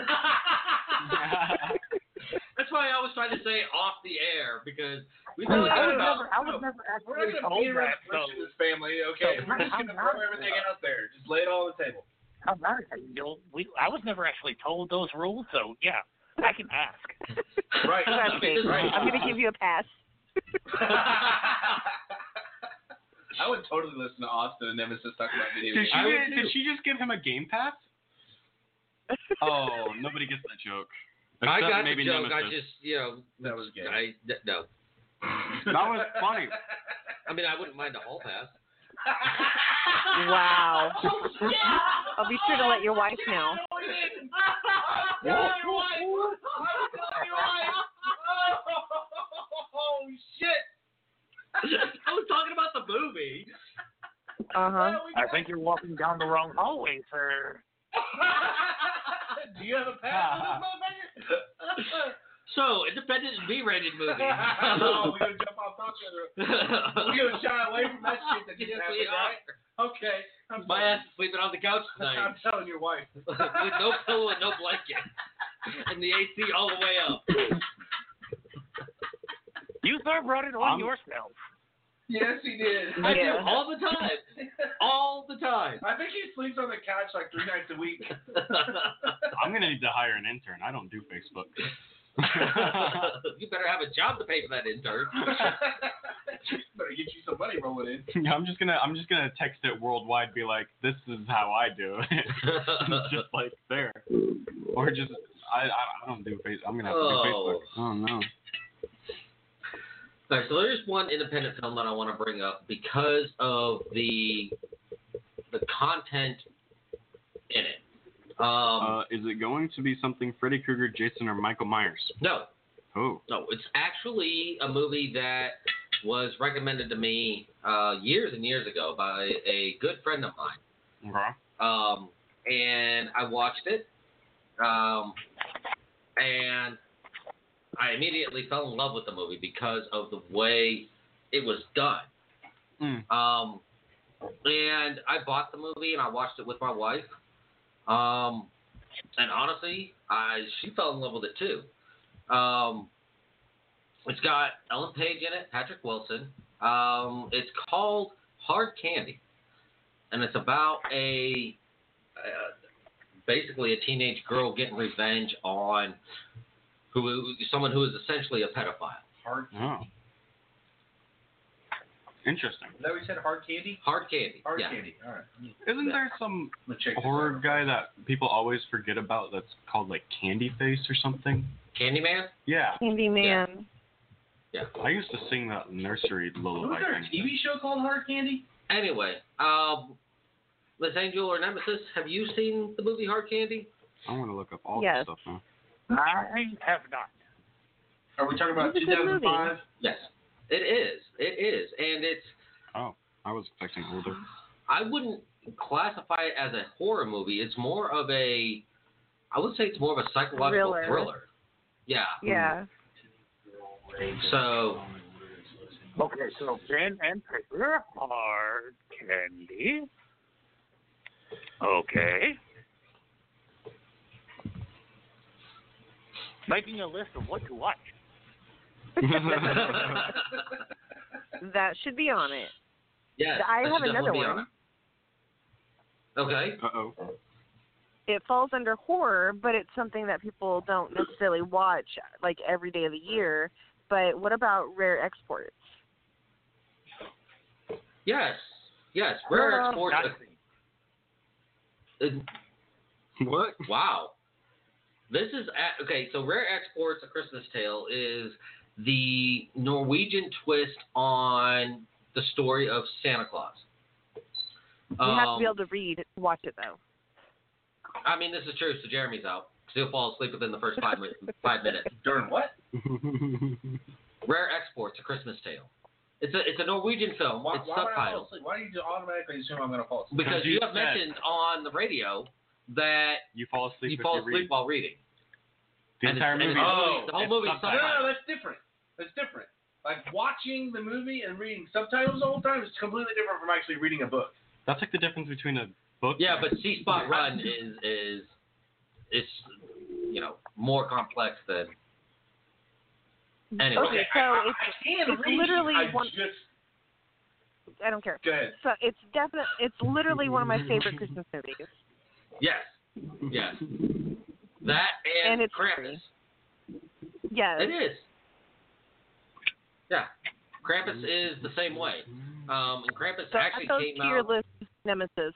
S4: That's why I always try to say off the air because we
S7: I
S4: really
S7: was
S4: good about.
S7: never, I was never
S5: We're
S7: actually
S5: not gonna
S7: told
S5: be
S7: that, so
S5: in this family, okay?
S7: so
S5: We're just gonna
S7: I'm not-
S5: throw everything out there. Just lay it all on the table.
S7: I'm not. You know, we, I was never actually told those rules, so yeah, I can ask.
S5: Right.
S9: That's it.
S5: Right.
S9: I'm going to give you a pass.
S5: I would totally listen to Austin and Nemesis talk about video
S8: Did
S5: games.
S8: she,
S5: I would
S8: did
S5: too.
S8: she just give him a Game Pass? Oh, nobody gets that joke.
S4: I
S8: Except
S4: got
S8: maybe
S4: the joke. I
S8: Nemesis.
S4: just you know
S5: That was gay.
S4: I th- no.
S8: That was funny.
S4: I mean, I wouldn't mind a hall pass.
S9: Wow. I'll be sure to let your wife know.
S5: Oh shit!
S4: I was talking about the movie.
S9: Uh-huh.
S7: I think you're walking down the wrong hallway, sir.
S5: Do you have a pass for this motherfucker?
S4: So, independent and B-rated movie.
S5: No, we're gonna jump off top of it. We're gonna shy away from that shit that
S4: Yes,
S5: didn't
S4: we
S5: happen,
S4: are.
S5: right? Okay. I'm
S4: My
S5: sorry.
S4: ass is sleeping on the couch
S5: I'm
S4: tonight
S5: telling your wife.
S4: with no pillow and no blanket, and the A C all the way up.
S7: You sir brought it on
S8: I'm-
S7: yourself.
S5: Yes, he did.
S4: I
S9: Yeah.
S4: do all the time, all the time.
S5: I think he sleeps on the couch like three nights a week.
S8: I'm gonna need to hire an intern. I don't do Facebook.
S4: You better have a job to pay for that intern.
S5: Better get you some money rolling in.
S8: I'm just gonna I'm just gonna text it worldwide. Be like, this is how I do it. Just like there, or just I I, I don't do Facebook. I'm gonna have to
S4: Oh.
S8: do Facebook. Oh no.
S4: All right, so there's one independent film that I want to bring up because of the the content in it. Um,
S8: Uh, is it going to be something Freddy Krueger, Jason, or Michael Myers?
S4: no,
S8: Oh.
S4: no, it's actually a movie that was recommended to me uh, years and years ago by a good friend of mine.
S8: Okay.
S4: Um, and I watched it, um, and I immediately fell in love with the movie because of the way it was done.
S8: Mm.
S4: Um, and I bought the movie and I watched it with my wife. Um, and honestly, I she fell in love with it too. Um, it's got Ellen Page in it, Patrick Wilson. Um, it's called Hard Candy, and it's about a uh, basically a teenage girl getting revenge on who someone who is essentially a pedophile.
S5: Hard.
S8: Oh. Interesting.
S5: Is that what you said? Hard candy?
S4: Hard candy.
S5: Hard
S4: yeah.
S5: candy. All right.
S8: Isn't there some
S5: Let's check this
S8: horror
S5: out.
S8: guy that people always forget about that's called like Candy Face or something?
S4: Candyman?
S8: Yeah.
S9: Candyman.
S4: Yeah.
S8: I used to sing that nursery
S5: Was
S8: lullaby
S5: there a
S8: thing.
S5: T V show called Hard Candy?
S4: Anyway, um, Miss Angel or Nemesis, have you seen the movie Hard Candy?
S8: I want to look up all
S9: Yes.
S8: this stuff now.
S7: I have not.
S5: Are we talking about
S9: It's a good
S5: two thousand five?
S9: movie.
S4: Yes. It is. It is. And it's,
S8: Oh, I was expecting older.
S4: I wouldn't classify it as a horror movie. It's more of a, I would say it's more of a psychological
S9: Thriller.
S4: thriller. Yeah.
S9: Yeah.
S4: So,
S7: Okay, so pen and paper, hard candy. Okay. Making a list of what to watch.
S9: That should be on it.
S4: yes.
S9: I
S4: that
S9: have
S4: should
S9: another
S4: definitely be on
S9: one.
S4: it. Okay.
S8: Uh-oh.
S9: It falls under horror, but it's something that people don't necessarily watch like every day of the year. But what about rare exports?
S4: Yes. Yes. Rare
S9: Uh,
S4: exports. Uh,
S8: What?
S4: wow. This is at, okay. So Rare Exports: A Christmas Tale is the Norwegian twist on the story of Santa Claus.
S9: You have to be
S4: Um,
S9: able to read to watch it, though.
S4: I mean, this is true. So Jeremy's out. So he'll fall asleep within the first five, mi- five minutes.
S5: During what?
S4: Rare Exports: A Christmas Tale. It's a it's a Norwegian film.
S5: Why,
S4: it's
S5: why would I fall
S4: subtitled
S5: asleep? Why do you just automatically assume I'm going to fall asleep?
S4: because
S8: Because
S4: you
S8: you
S4: have
S8: said-
S4: mentioned on the radio that
S8: You fall asleep
S4: you
S8: if
S4: fall
S8: you
S4: asleep
S8: read.
S4: while reading.
S8: The
S4: And
S8: entire
S4: it's- and
S8: movie.
S4: it's-
S5: Oh,
S4: the whole
S8: it's
S4: movie's
S5: No,
S8: subtitled.
S5: no, no, that's different. That's different. Like watching the movie and reading subtitles the whole time is completely different from actually reading a book.
S8: That's like the difference between a book.
S4: Yeah, but C Spot Run is is is you know more complex than anyway.
S9: Okay, so
S5: I,
S9: it's
S5: I can
S9: it's
S5: read.
S9: literally
S5: I
S9: one-
S5: just
S9: I don't care.
S5: go ahead.
S9: So it's definite. It's literally one of my favorite Christmas movies.
S4: Yes, yes, that and,
S9: And it's
S4: Krampus.
S9: free. Yes.
S4: It is. Yeah, Krampus is the same way. Um, and Krampus
S9: So
S4: actually
S9: add those
S4: came
S9: to your
S4: out.
S9: list, Nemesis.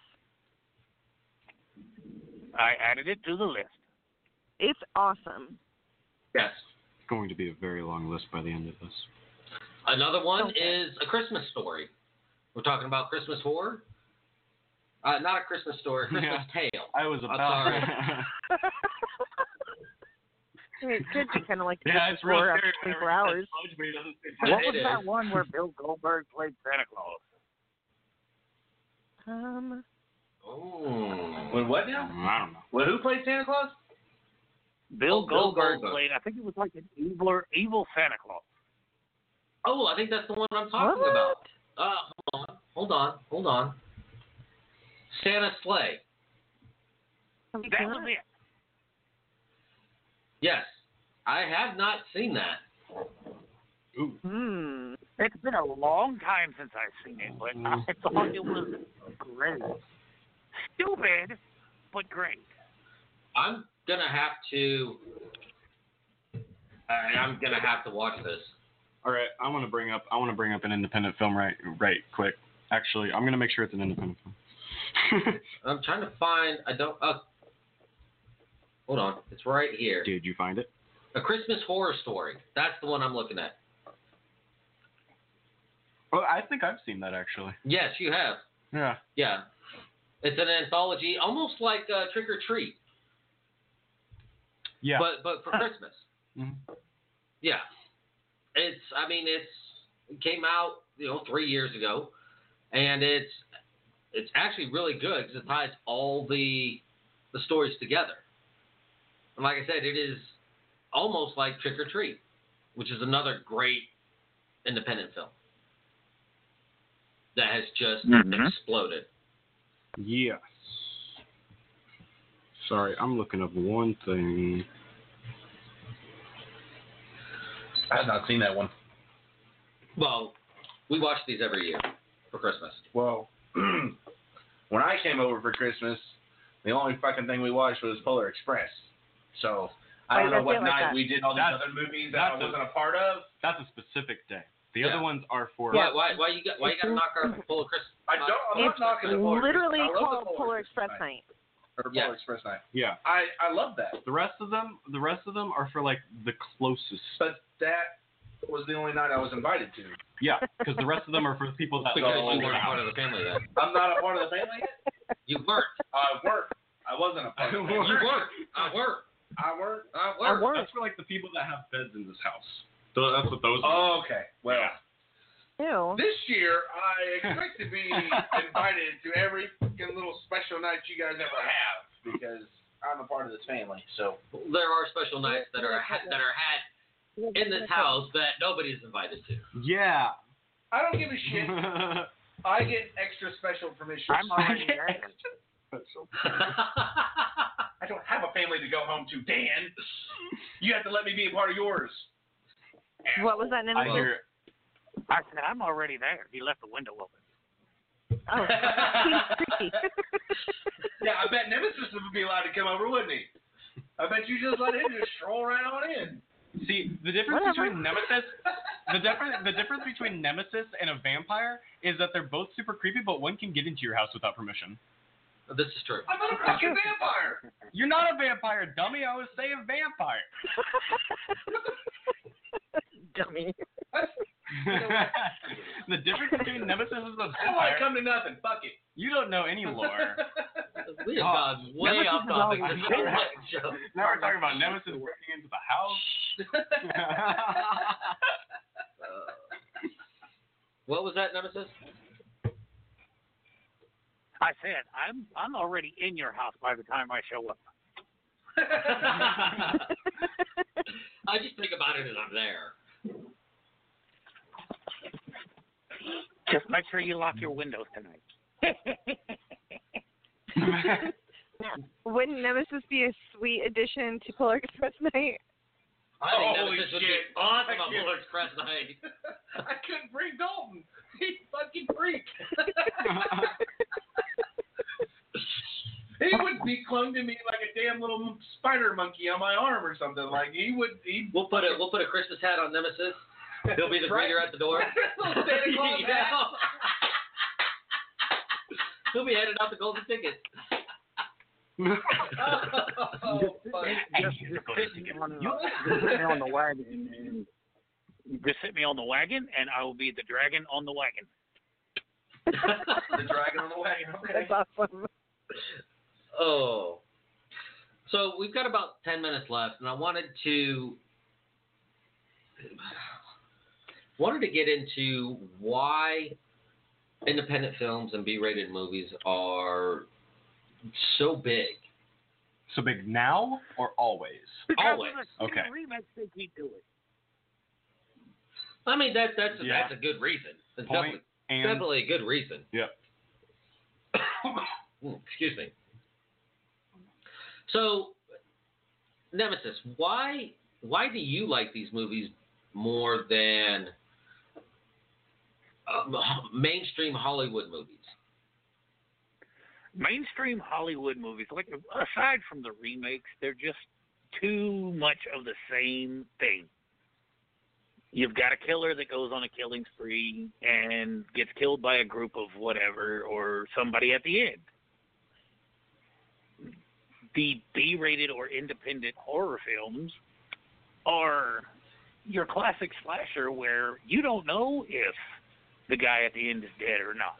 S7: I added it to the list.
S9: It's awesome.
S4: Yes.
S8: It's going to be a very long list by the end of this.
S4: Another one
S9: Okay.
S4: is A Christmas Story. We're talking about Christmas horror. Uh, not A Christmas Story, A Christmas Tale.
S8: I was
S4: I'm
S8: about.
S4: sorry.
S9: I mean, it could be kind of like
S8: Yeah, it's real
S9: four
S8: scary.
S9: after twenty-four hours.
S7: What
S4: It
S7: was
S4: is.
S7: that one where Bill Goldberg played Santa Claus?
S9: Um,
S4: Oh.
S5: When what now?
S8: I don't know.
S5: Well, who played Santa Claus?
S7: Bill
S4: Oh, Bill
S7: Goldberg
S4: Goldberg.
S7: played, I think it was like an evil, evil Santa Claus.
S4: Oh, I think that's the one I'm talking
S9: What?
S4: about. Uh, hold on, hold on, hold on. Santa Sleigh.
S9: something
S7: That
S9: like
S7: was it.
S4: Yes, I have not seen that.
S8: Ooh.
S9: Hmm.
S7: It's been a long time since I've seen it, but I thought it was great. Stupid, but great.
S4: I'm gonna have to. I I'm gonna have to watch this.
S8: All right, I want to bring up. I want to bring up an independent film right, right, quick. Actually, I'm gonna make sure it's an independent film.
S4: I'm trying to find. I don't. Uh, hold on, it's right here.
S8: Did you find it?
S4: A Christmas Horror Story. That's the one I'm looking at.
S8: Well, I think I've seen that actually.
S4: Yes, you have.
S8: Yeah.
S4: Yeah. It's an anthology, almost like uh, Trick or Treat,
S8: Yeah.
S4: but but for Christmas.
S8: Mhm.
S4: Yeah. It's. I mean, it's it came out you know three years ago, and it's it's actually really good because it ties all the the stories together. And like I said, it is almost like Trick or Treat, which is another great independent film that has just
S7: Mhm.
S4: exploded.
S8: Yes. Sorry, I'm looking up one thing.
S5: I have not seen that one.
S4: Well, we watch these every year for Christmas.
S5: Well, when I came over for Christmas, the only fucking thing we watched was Polar Express. So I
S9: Why
S5: don't know
S9: does it
S5: what
S9: like
S5: night
S9: that?
S5: we did all these
S8: That's-
S5: other movies that I
S8: that's a-
S5: wasn't a part of.
S8: That's a specific day. The
S4: Yeah.
S8: other ones are for.
S4: Why, why, why you got, why you got to knock our Polar Chris?
S5: I don't. I'm
S9: It's
S5: not knocking the Polar
S9: literally
S5: Express. I love
S9: called
S5: the
S9: Polar Express Night.
S5: Or Polar
S4: Yes.
S5: Express Night.
S8: Yeah.
S5: I I love that.
S8: The rest of them, the rest of them are for like the closest.
S5: But that was the only night I was invited to.
S8: Yeah, because the rest of them are for the people that.
S4: Because
S8: live
S4: you weren't
S8: around.
S4: part of the family then.
S5: I'm not a part of the family yet.
S4: You weren't.
S5: I work. I wasn't a part of the
S4: You
S5: family.
S4: weren't. I weren't.
S5: I work.
S4: I
S9: I
S4: weren't.
S9: work.
S8: That's for like the people that have beds in this house. So that's what those are.
S5: Oh, okay. Well,
S9: Ew.
S5: this year I expect to be invited to every fucking little special night you guys ever have because I'm a part of this family. So
S4: There are special nights that are ha- that are had in this house that nobody's invited to.
S8: Yeah.
S5: I don't give a shit. I get extra special permission.
S7: I'm already there.
S5: I don't have a family to go home to, Dan. You have to let me be a part of yours.
S9: What was that name?
S8: I hear.
S7: I said, I'm already there. He left the window open.
S9: Oh, he's creepy.
S5: Yeah, I bet Nemesis would be allowed to come over, wouldn't he? I bet you just let him just stroll right on in.
S8: See, the difference
S9: Whatever.
S8: between Nemesis, the difference, the difference between Nemesis and a vampire is that they're both super creepy, but one can get into your house without permission.
S4: This is true.
S5: I'm not a fucking vampire.
S8: You're not a vampire, dummy. I was saying vampire.
S9: Dummy.
S8: The difference between Nemesis and a
S5: I don't want
S8: vampire.
S5: to come to nothing. Fuck it.
S8: You don't know any lore.
S4: We have
S8: Oh,
S4: gone way
S8: Nemesis
S4: off
S8: is
S4: topic.
S8: all-
S4: This whole show.
S8: Now we're talking about Nemesis breaking into the house.
S4: Uh, what was that, Nemesis?
S7: I said, I'm I'm already in your house by the time I show up.
S4: I just think about it and I'm there.
S7: Just make sure you lock your windows tonight.
S9: Wouldn't Nemesis be a sweet addition to Polar Express Night?
S4: I think
S5: Holy
S4: Nemesis would be
S5: shit.
S4: awesome
S5: I
S4: on
S5: can't-
S4: Polar Express night.
S5: I couldn't bring Dalton. He's fucking freak. He would be clung to me like a damn little spider monkey on my arm or something. Like he would. He.
S4: We'll put a we'll put a Christmas hat on Nemesis. He'll be the
S5: Right.
S4: greeter at the door.
S5: Little Santa Claus
S4: Yeah.
S5: hat.
S4: He'll be handing out the golden tickets.
S5: Oh, fuck.
S7: Just, just sit me on, just sit me on the wagon, and just sit me on the wagon, and I will be the dragon on the wagon.
S5: The dragon on the wagon. Okay.
S9: That's awesome.
S4: Oh. So we've got about ten minutes left, and I wanted to wanted to get into why independent films and B-rated movies are so big.
S8: So big now or always?
S4: Always.
S8: Okay.
S7: Remakes they keep doing.
S4: I mean that that's
S8: Yeah.
S4: that's a good reason. It's
S8: Point
S4: definitely,
S8: and
S4: definitely a good reason.
S8: Yep.
S4: Mm, Excuse me. So, Nemesis, why why do you like these movies more than uh, mainstream Hollywood movies?
S7: Mainstream Hollywood movies, like aside from the remakes, they're just too much of the same thing. You've got a killer that goes on a killing spree and gets killed by a group of whatever or somebody at the end. The B-rated or independent horror films are your classic slasher where you don't know if the guy at the end is dead or not.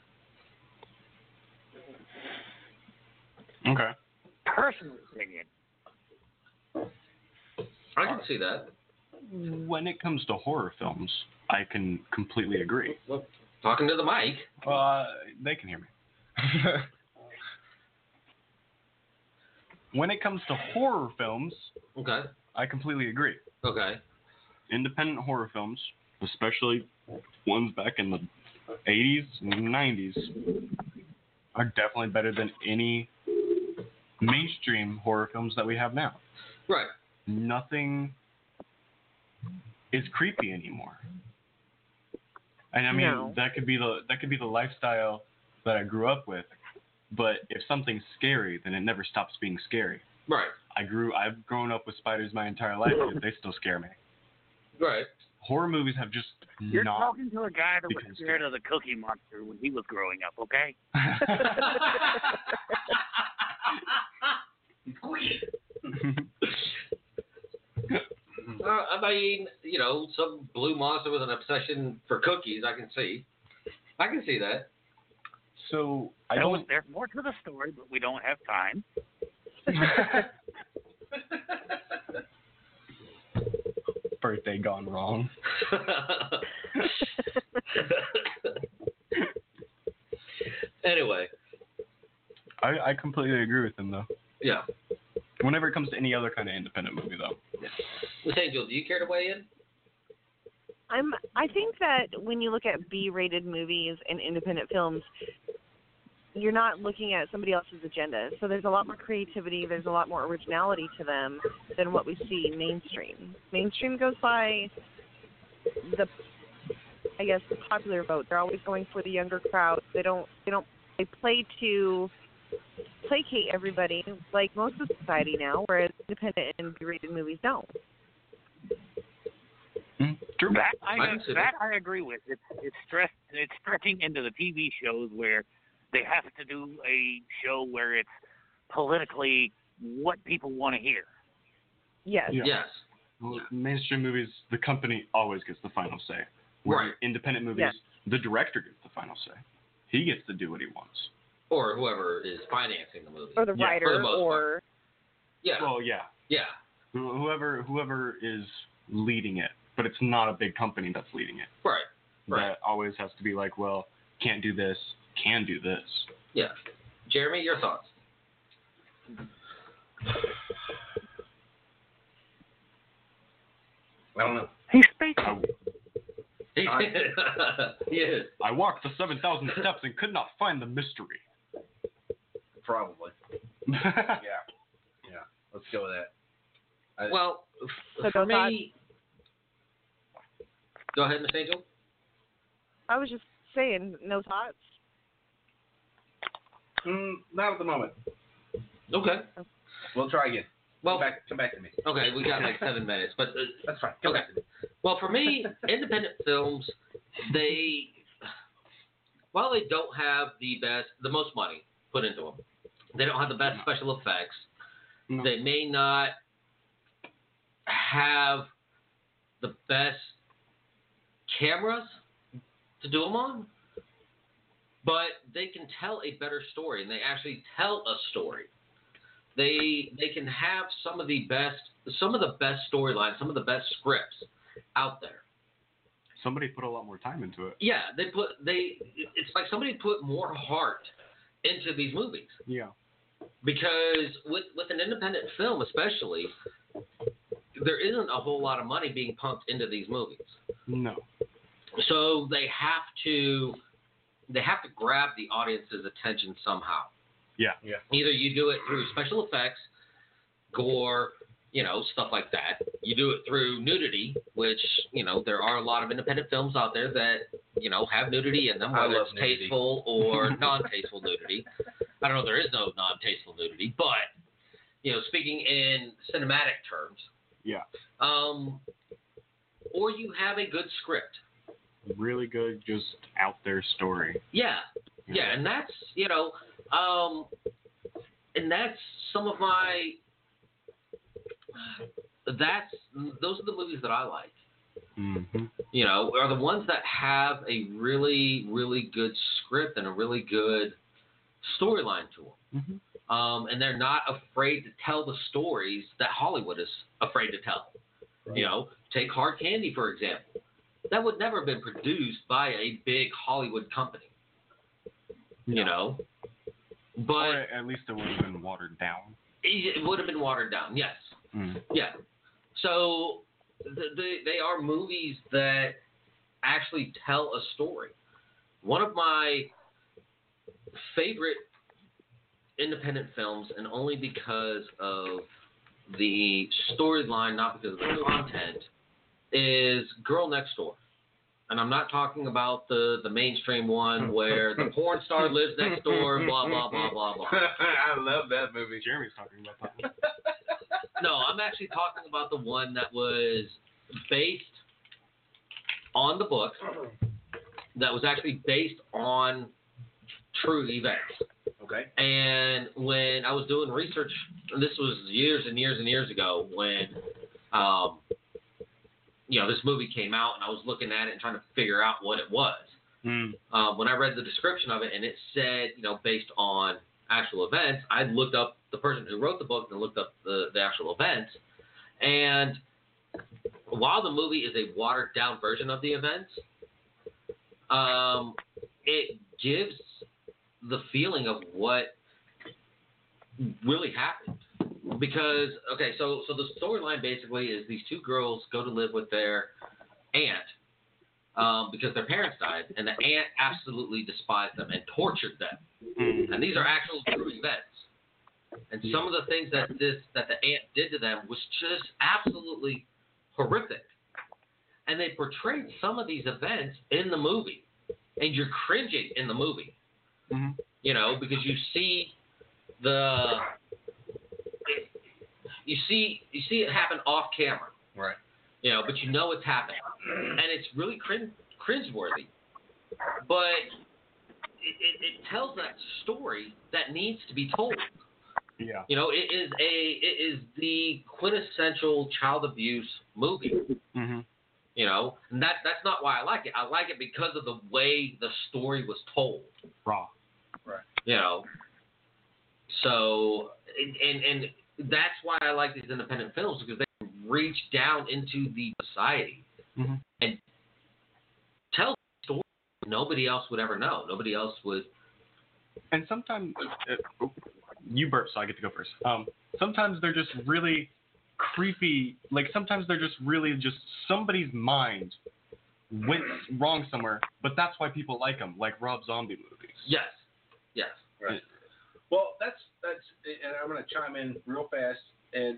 S8: Okay.
S7: Personal opinion.
S4: I can see that.
S8: When it comes to horror films, I can completely agree.
S4: Well, talking to the mic.
S8: Uh, they can hear me. When it comes to horror films,
S4: Okay.
S8: I completely agree.
S4: Okay.
S8: Independent horror films, especially ones back in the eighties and nineties, are definitely better than any mainstream horror films that we have now.
S4: Right.
S8: Nothing is creepy anymore. And I mean,
S9: No.
S8: that could be the that could be the lifestyle that I grew up with. But if something's scary, then it never stops being scary.
S4: Right.
S8: I grew I've grown up with spiders my entire life, but they still scare me.
S4: Right.
S8: horror movies have just
S7: You're
S8: not.
S7: talking to a guy that was
S8: become
S7: scared of the Cookie Monster when he was growing up, okay?
S4: Uh, I mean, you know, some blue monster with an obsession for cookies. I can see. I can see that.
S8: So I
S7: There was-
S8: don't.
S7: There's more to the story, but we don't have time.
S8: Birthday gone wrong.
S4: Anyway,
S8: I, I completely agree with him though.
S4: yeah.
S8: Whenever it comes to any other kind of independent movie though.
S4: Miss Angel, do you care to weigh in?
S9: I'm. I think that when you look at B-rated movies and independent films, you're not looking at somebody else's agenda. So there's a lot more creativity. There's a lot more originality to them than what we see mainstream. Mainstream goes by the, I guess, the popular vote. They're always going for the younger crowd. They don't. They don't. They play to placate everybody, like most of society now. Whereas independent and B-rated movies don't.
S8: True.
S7: That I,
S4: I can see
S7: that
S4: that.
S7: I agree with. It's it's stress it's stretching into the T V shows where they have to do a show where it's politically what people want to hear.
S9: Yes.
S8: Yeah.
S4: Yes.
S8: Well, mainstream movies, the company always gets the final say. Where
S4: Right.
S8: independent movies,
S9: Yes.
S8: the director gets the final say. He gets to do what he wants.
S4: Or whoever is financing the movie.
S9: Or the
S8: Yeah,
S9: writer,
S4: for the most
S9: or
S4: Yeah.
S8: Well, yeah.
S4: Yeah.
S8: Who- Whoever whoever is leading it, but it's not a big company that's leading it.
S4: Right. Right.
S8: That always has to be like, well, can't do this, can do this.
S4: Yeah. Jeremy, your thoughts?
S5: I don't know.
S7: He's speaking.
S8: I,
S4: He is.
S8: I walked the seven thousand steps and could not find the mystery.
S5: Probably. Yeah. Yeah. Let's go with that. I,
S4: Well,
S9: So
S4: f- for
S9: no
S4: me. Go ahead, Miss Angel.
S9: I was just saying, no thoughts.
S5: mm, not at the moment.
S4: Okay.
S5: We'll try again.
S4: Well,
S5: come back, come back to me.
S4: okay, we got like seven minutes, but uh,
S5: That's fine. Come
S4: okay.
S5: back to me.
S4: Well, for me, independent films, they, while they don't have the best, the most money put into them, they don't have the best special effects.
S8: No.
S4: They may not have the best cameras to do them on, but they can tell a better story, and they actually tell a story. They they can have some of the best some of the best storylines, some of the best scripts out there.
S8: Somebody put a lot more time into it.
S4: Yeah, they put they it's like somebody put more heart into these movies.
S8: Yeah.
S4: Because with with an independent film especially, there isn't a whole lot of money being pumped into these movies.
S8: No.
S4: So they have to they have to grab the audience's attention somehow.
S8: Yeah.
S5: Yeah.
S4: Either you do it through special effects, gore, you know, stuff like that. You do it through nudity, which, you know, there are a lot of independent films out there that, you know, have nudity in them,
S5: I
S4: whether
S5: love
S4: it's
S5: nudity.
S4: tasteful or non-tasteful nudity. I don't know, there is no non-tasteful nudity, but, you know, speaking in cinematic terms,
S8: Yeah.
S4: um, or you have a good script.
S8: Really good, just out there story.
S4: Yeah, yeah, and that's, you know, um, and that's some of my, that's, those are the movies that I like,
S8: Mm-hmm.
S4: you know, are the ones that have a really, really good script and a really good storyline to them.
S8: Mm-hmm.
S4: Um, and they're not afraid to tell the stories that Hollywood is afraid to tell.
S5: Right.
S4: You know, take Hard Candy, for example. That would never have been produced by a big Hollywood company. You know? But
S8: Or at least it would have been watered down.
S4: it would have been watered down, yes.
S8: Mm.
S4: Yeah. So the, the, they are movies that actually tell a story. One of my favorite independent films, and only because of the storyline, not because of the content, is Girl Next Door. And I'm not talking about the, the mainstream one where the porn star lives next door, blah, blah, blah, blah, blah.
S5: I love that movie.
S8: Jeremy's talking about that one.
S4: No, I'm actually talking about the one that was based on the book that was actually based on true events.
S5: Okay.
S4: And when I was doing research, this was years and years and years ago when, um, you know, this movie came out and I was looking at it and trying to figure out what it was.
S8: Mm.
S4: Um, when I read the description of it and it said, you know, based on actual events, I looked up the person who wrote the book and looked up the, the actual events. And while the movie is a watered down version of the events, um, it gives the feeling of what really happened. Because, okay, so, so the storyline basically is these two girls go to live with their aunt um, because their parents died, and the aunt absolutely despised them and tortured them.
S8: Mm.
S4: And these are actual true events. And some of the things that this that the aunt did to them was just absolutely horrific. And they portrayed some of these events in the movie, and you're cringing in the movie.
S8: Mm-hmm.
S4: You know, because you see the it, you see you see it happen off camera.
S5: Right.
S4: You know, but you know it's happening, and it's really cringe cringeworthy. But it, it, it tells that story that needs to be told.
S8: Yeah.
S4: You know, it is a it is the quintessential child abuse movie.
S8: Mm-hmm.
S4: You know, and that that's not why I like it. I like it because of the way the story was told.
S8: Raw.
S5: Right.
S4: You know. So and and that's why I like these independent films, because they reach down into the society
S8: mm-hmm.
S4: and tell stories nobody else would ever know. Nobody else would.
S8: And sometimes uh, you burp, so I get to go first. Um, sometimes they're just really creepy. Like sometimes they're just really just somebody's mind went wrong somewhere, but that's why people like them, like Rob Zombie movies.
S4: Yes. Yes.
S5: Right. Well, that's that's, and I'm going to chime in real fast, and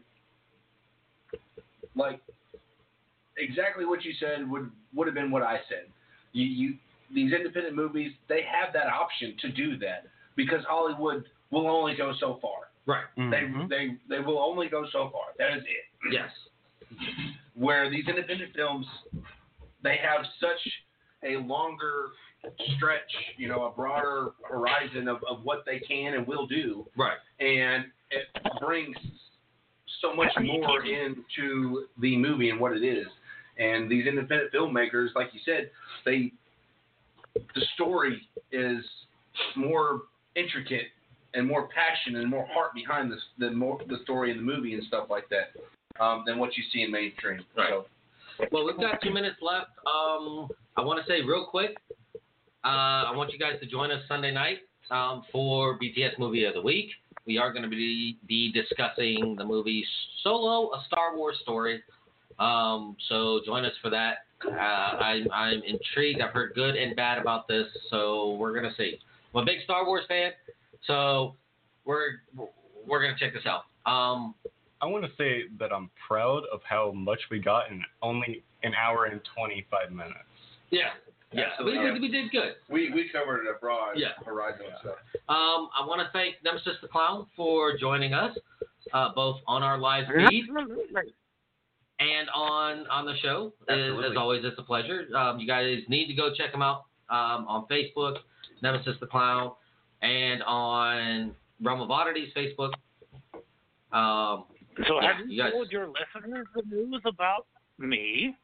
S5: like exactly what you said would would have been what I said. You you these independent movies, they have that option to do that because Hollywood will only go so far.
S4: Right.
S8: Mm-hmm.
S5: They they they will only go so far. That is it.
S4: Yes.
S5: Where these independent films, they have such a longer stretch, you know, a broader horizon of, of what they can and will do.
S4: Right.
S5: And it brings so much more into the movie and what it is. And these independent filmmakers, like you said, they the story is more intricate and more passion and more heart behind the the more the story in the movie and stuff like that um, than what you see in mainstream.
S4: Right.
S5: So.
S4: Well, we've got two minutes left. Um, I want to say real quick, uh, I want you guys to join us Sunday night um, for B T S Movie of the Week. We are going to be, be discussing the movie Solo, A Star Wars Story. Um, so join us for that. Uh, I'm, I'm intrigued. I've heard good and bad about this, so we're going to see. I'm a big Star Wars fan, so we're we're going to check this out. Um,
S8: I want to say that I'm proud of how much we got in only an hour and twenty-five minutes.
S4: Yeah. Yeah, we, we, we did good.
S5: We we covered a broad
S4: yeah.
S5: horizon of stuff.
S4: Um, I want to thank Nemesis the Clown for joining us, uh, both on our live feed and on on the show. As, as always, it's a pleasure. Um, you guys need to go check him out um, on Facebook, Nemesis the Clown, and on Realm of Oddities Facebook. Um,
S7: so
S4: yeah,
S7: have you,
S4: you guys,
S7: told your listeners the news about me?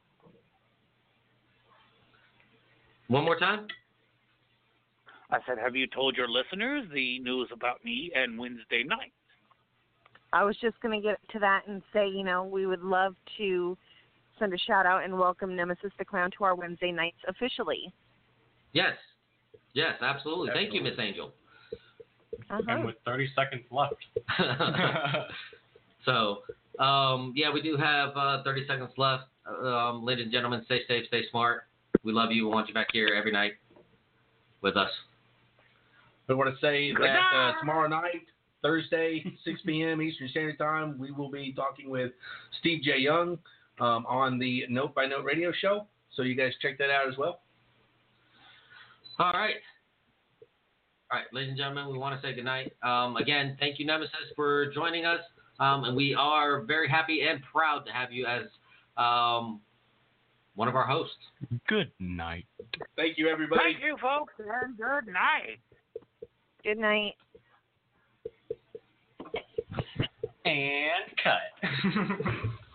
S4: One more time?
S7: I said, have you told your listeners the news about me and Wednesday night?
S9: I was just going to get to that and say, you know, we would love to send a shout out and welcome Nemesis the Clown to our Wednesday nights officially.
S4: Yes. Yes, absolutely. Thank you, Miss Angel.
S9: Uh-huh.
S8: And with thirty seconds left.
S4: So, um, yeah, we do have uh, thirty seconds left. Um, ladies and gentlemen, stay safe, stay smart. We love you. We want you back here every night with us.
S5: I want to say that uh, tomorrow night, Thursday, six p.m. Eastern Standard Time, we will be talking with Steve J. Young um, on the Note by Note radio show. So you guys check that out as well.
S4: All right. All right, ladies and gentlemen, we want to say goodnight. Um, again, thank you, Nemesis, for joining us. Um, and we are very happy and proud to have you as um, one of our hosts.
S8: Good night.
S5: Thank you, everybody.
S7: Thank you, folks, and good night.
S9: Good night.
S5: And cut.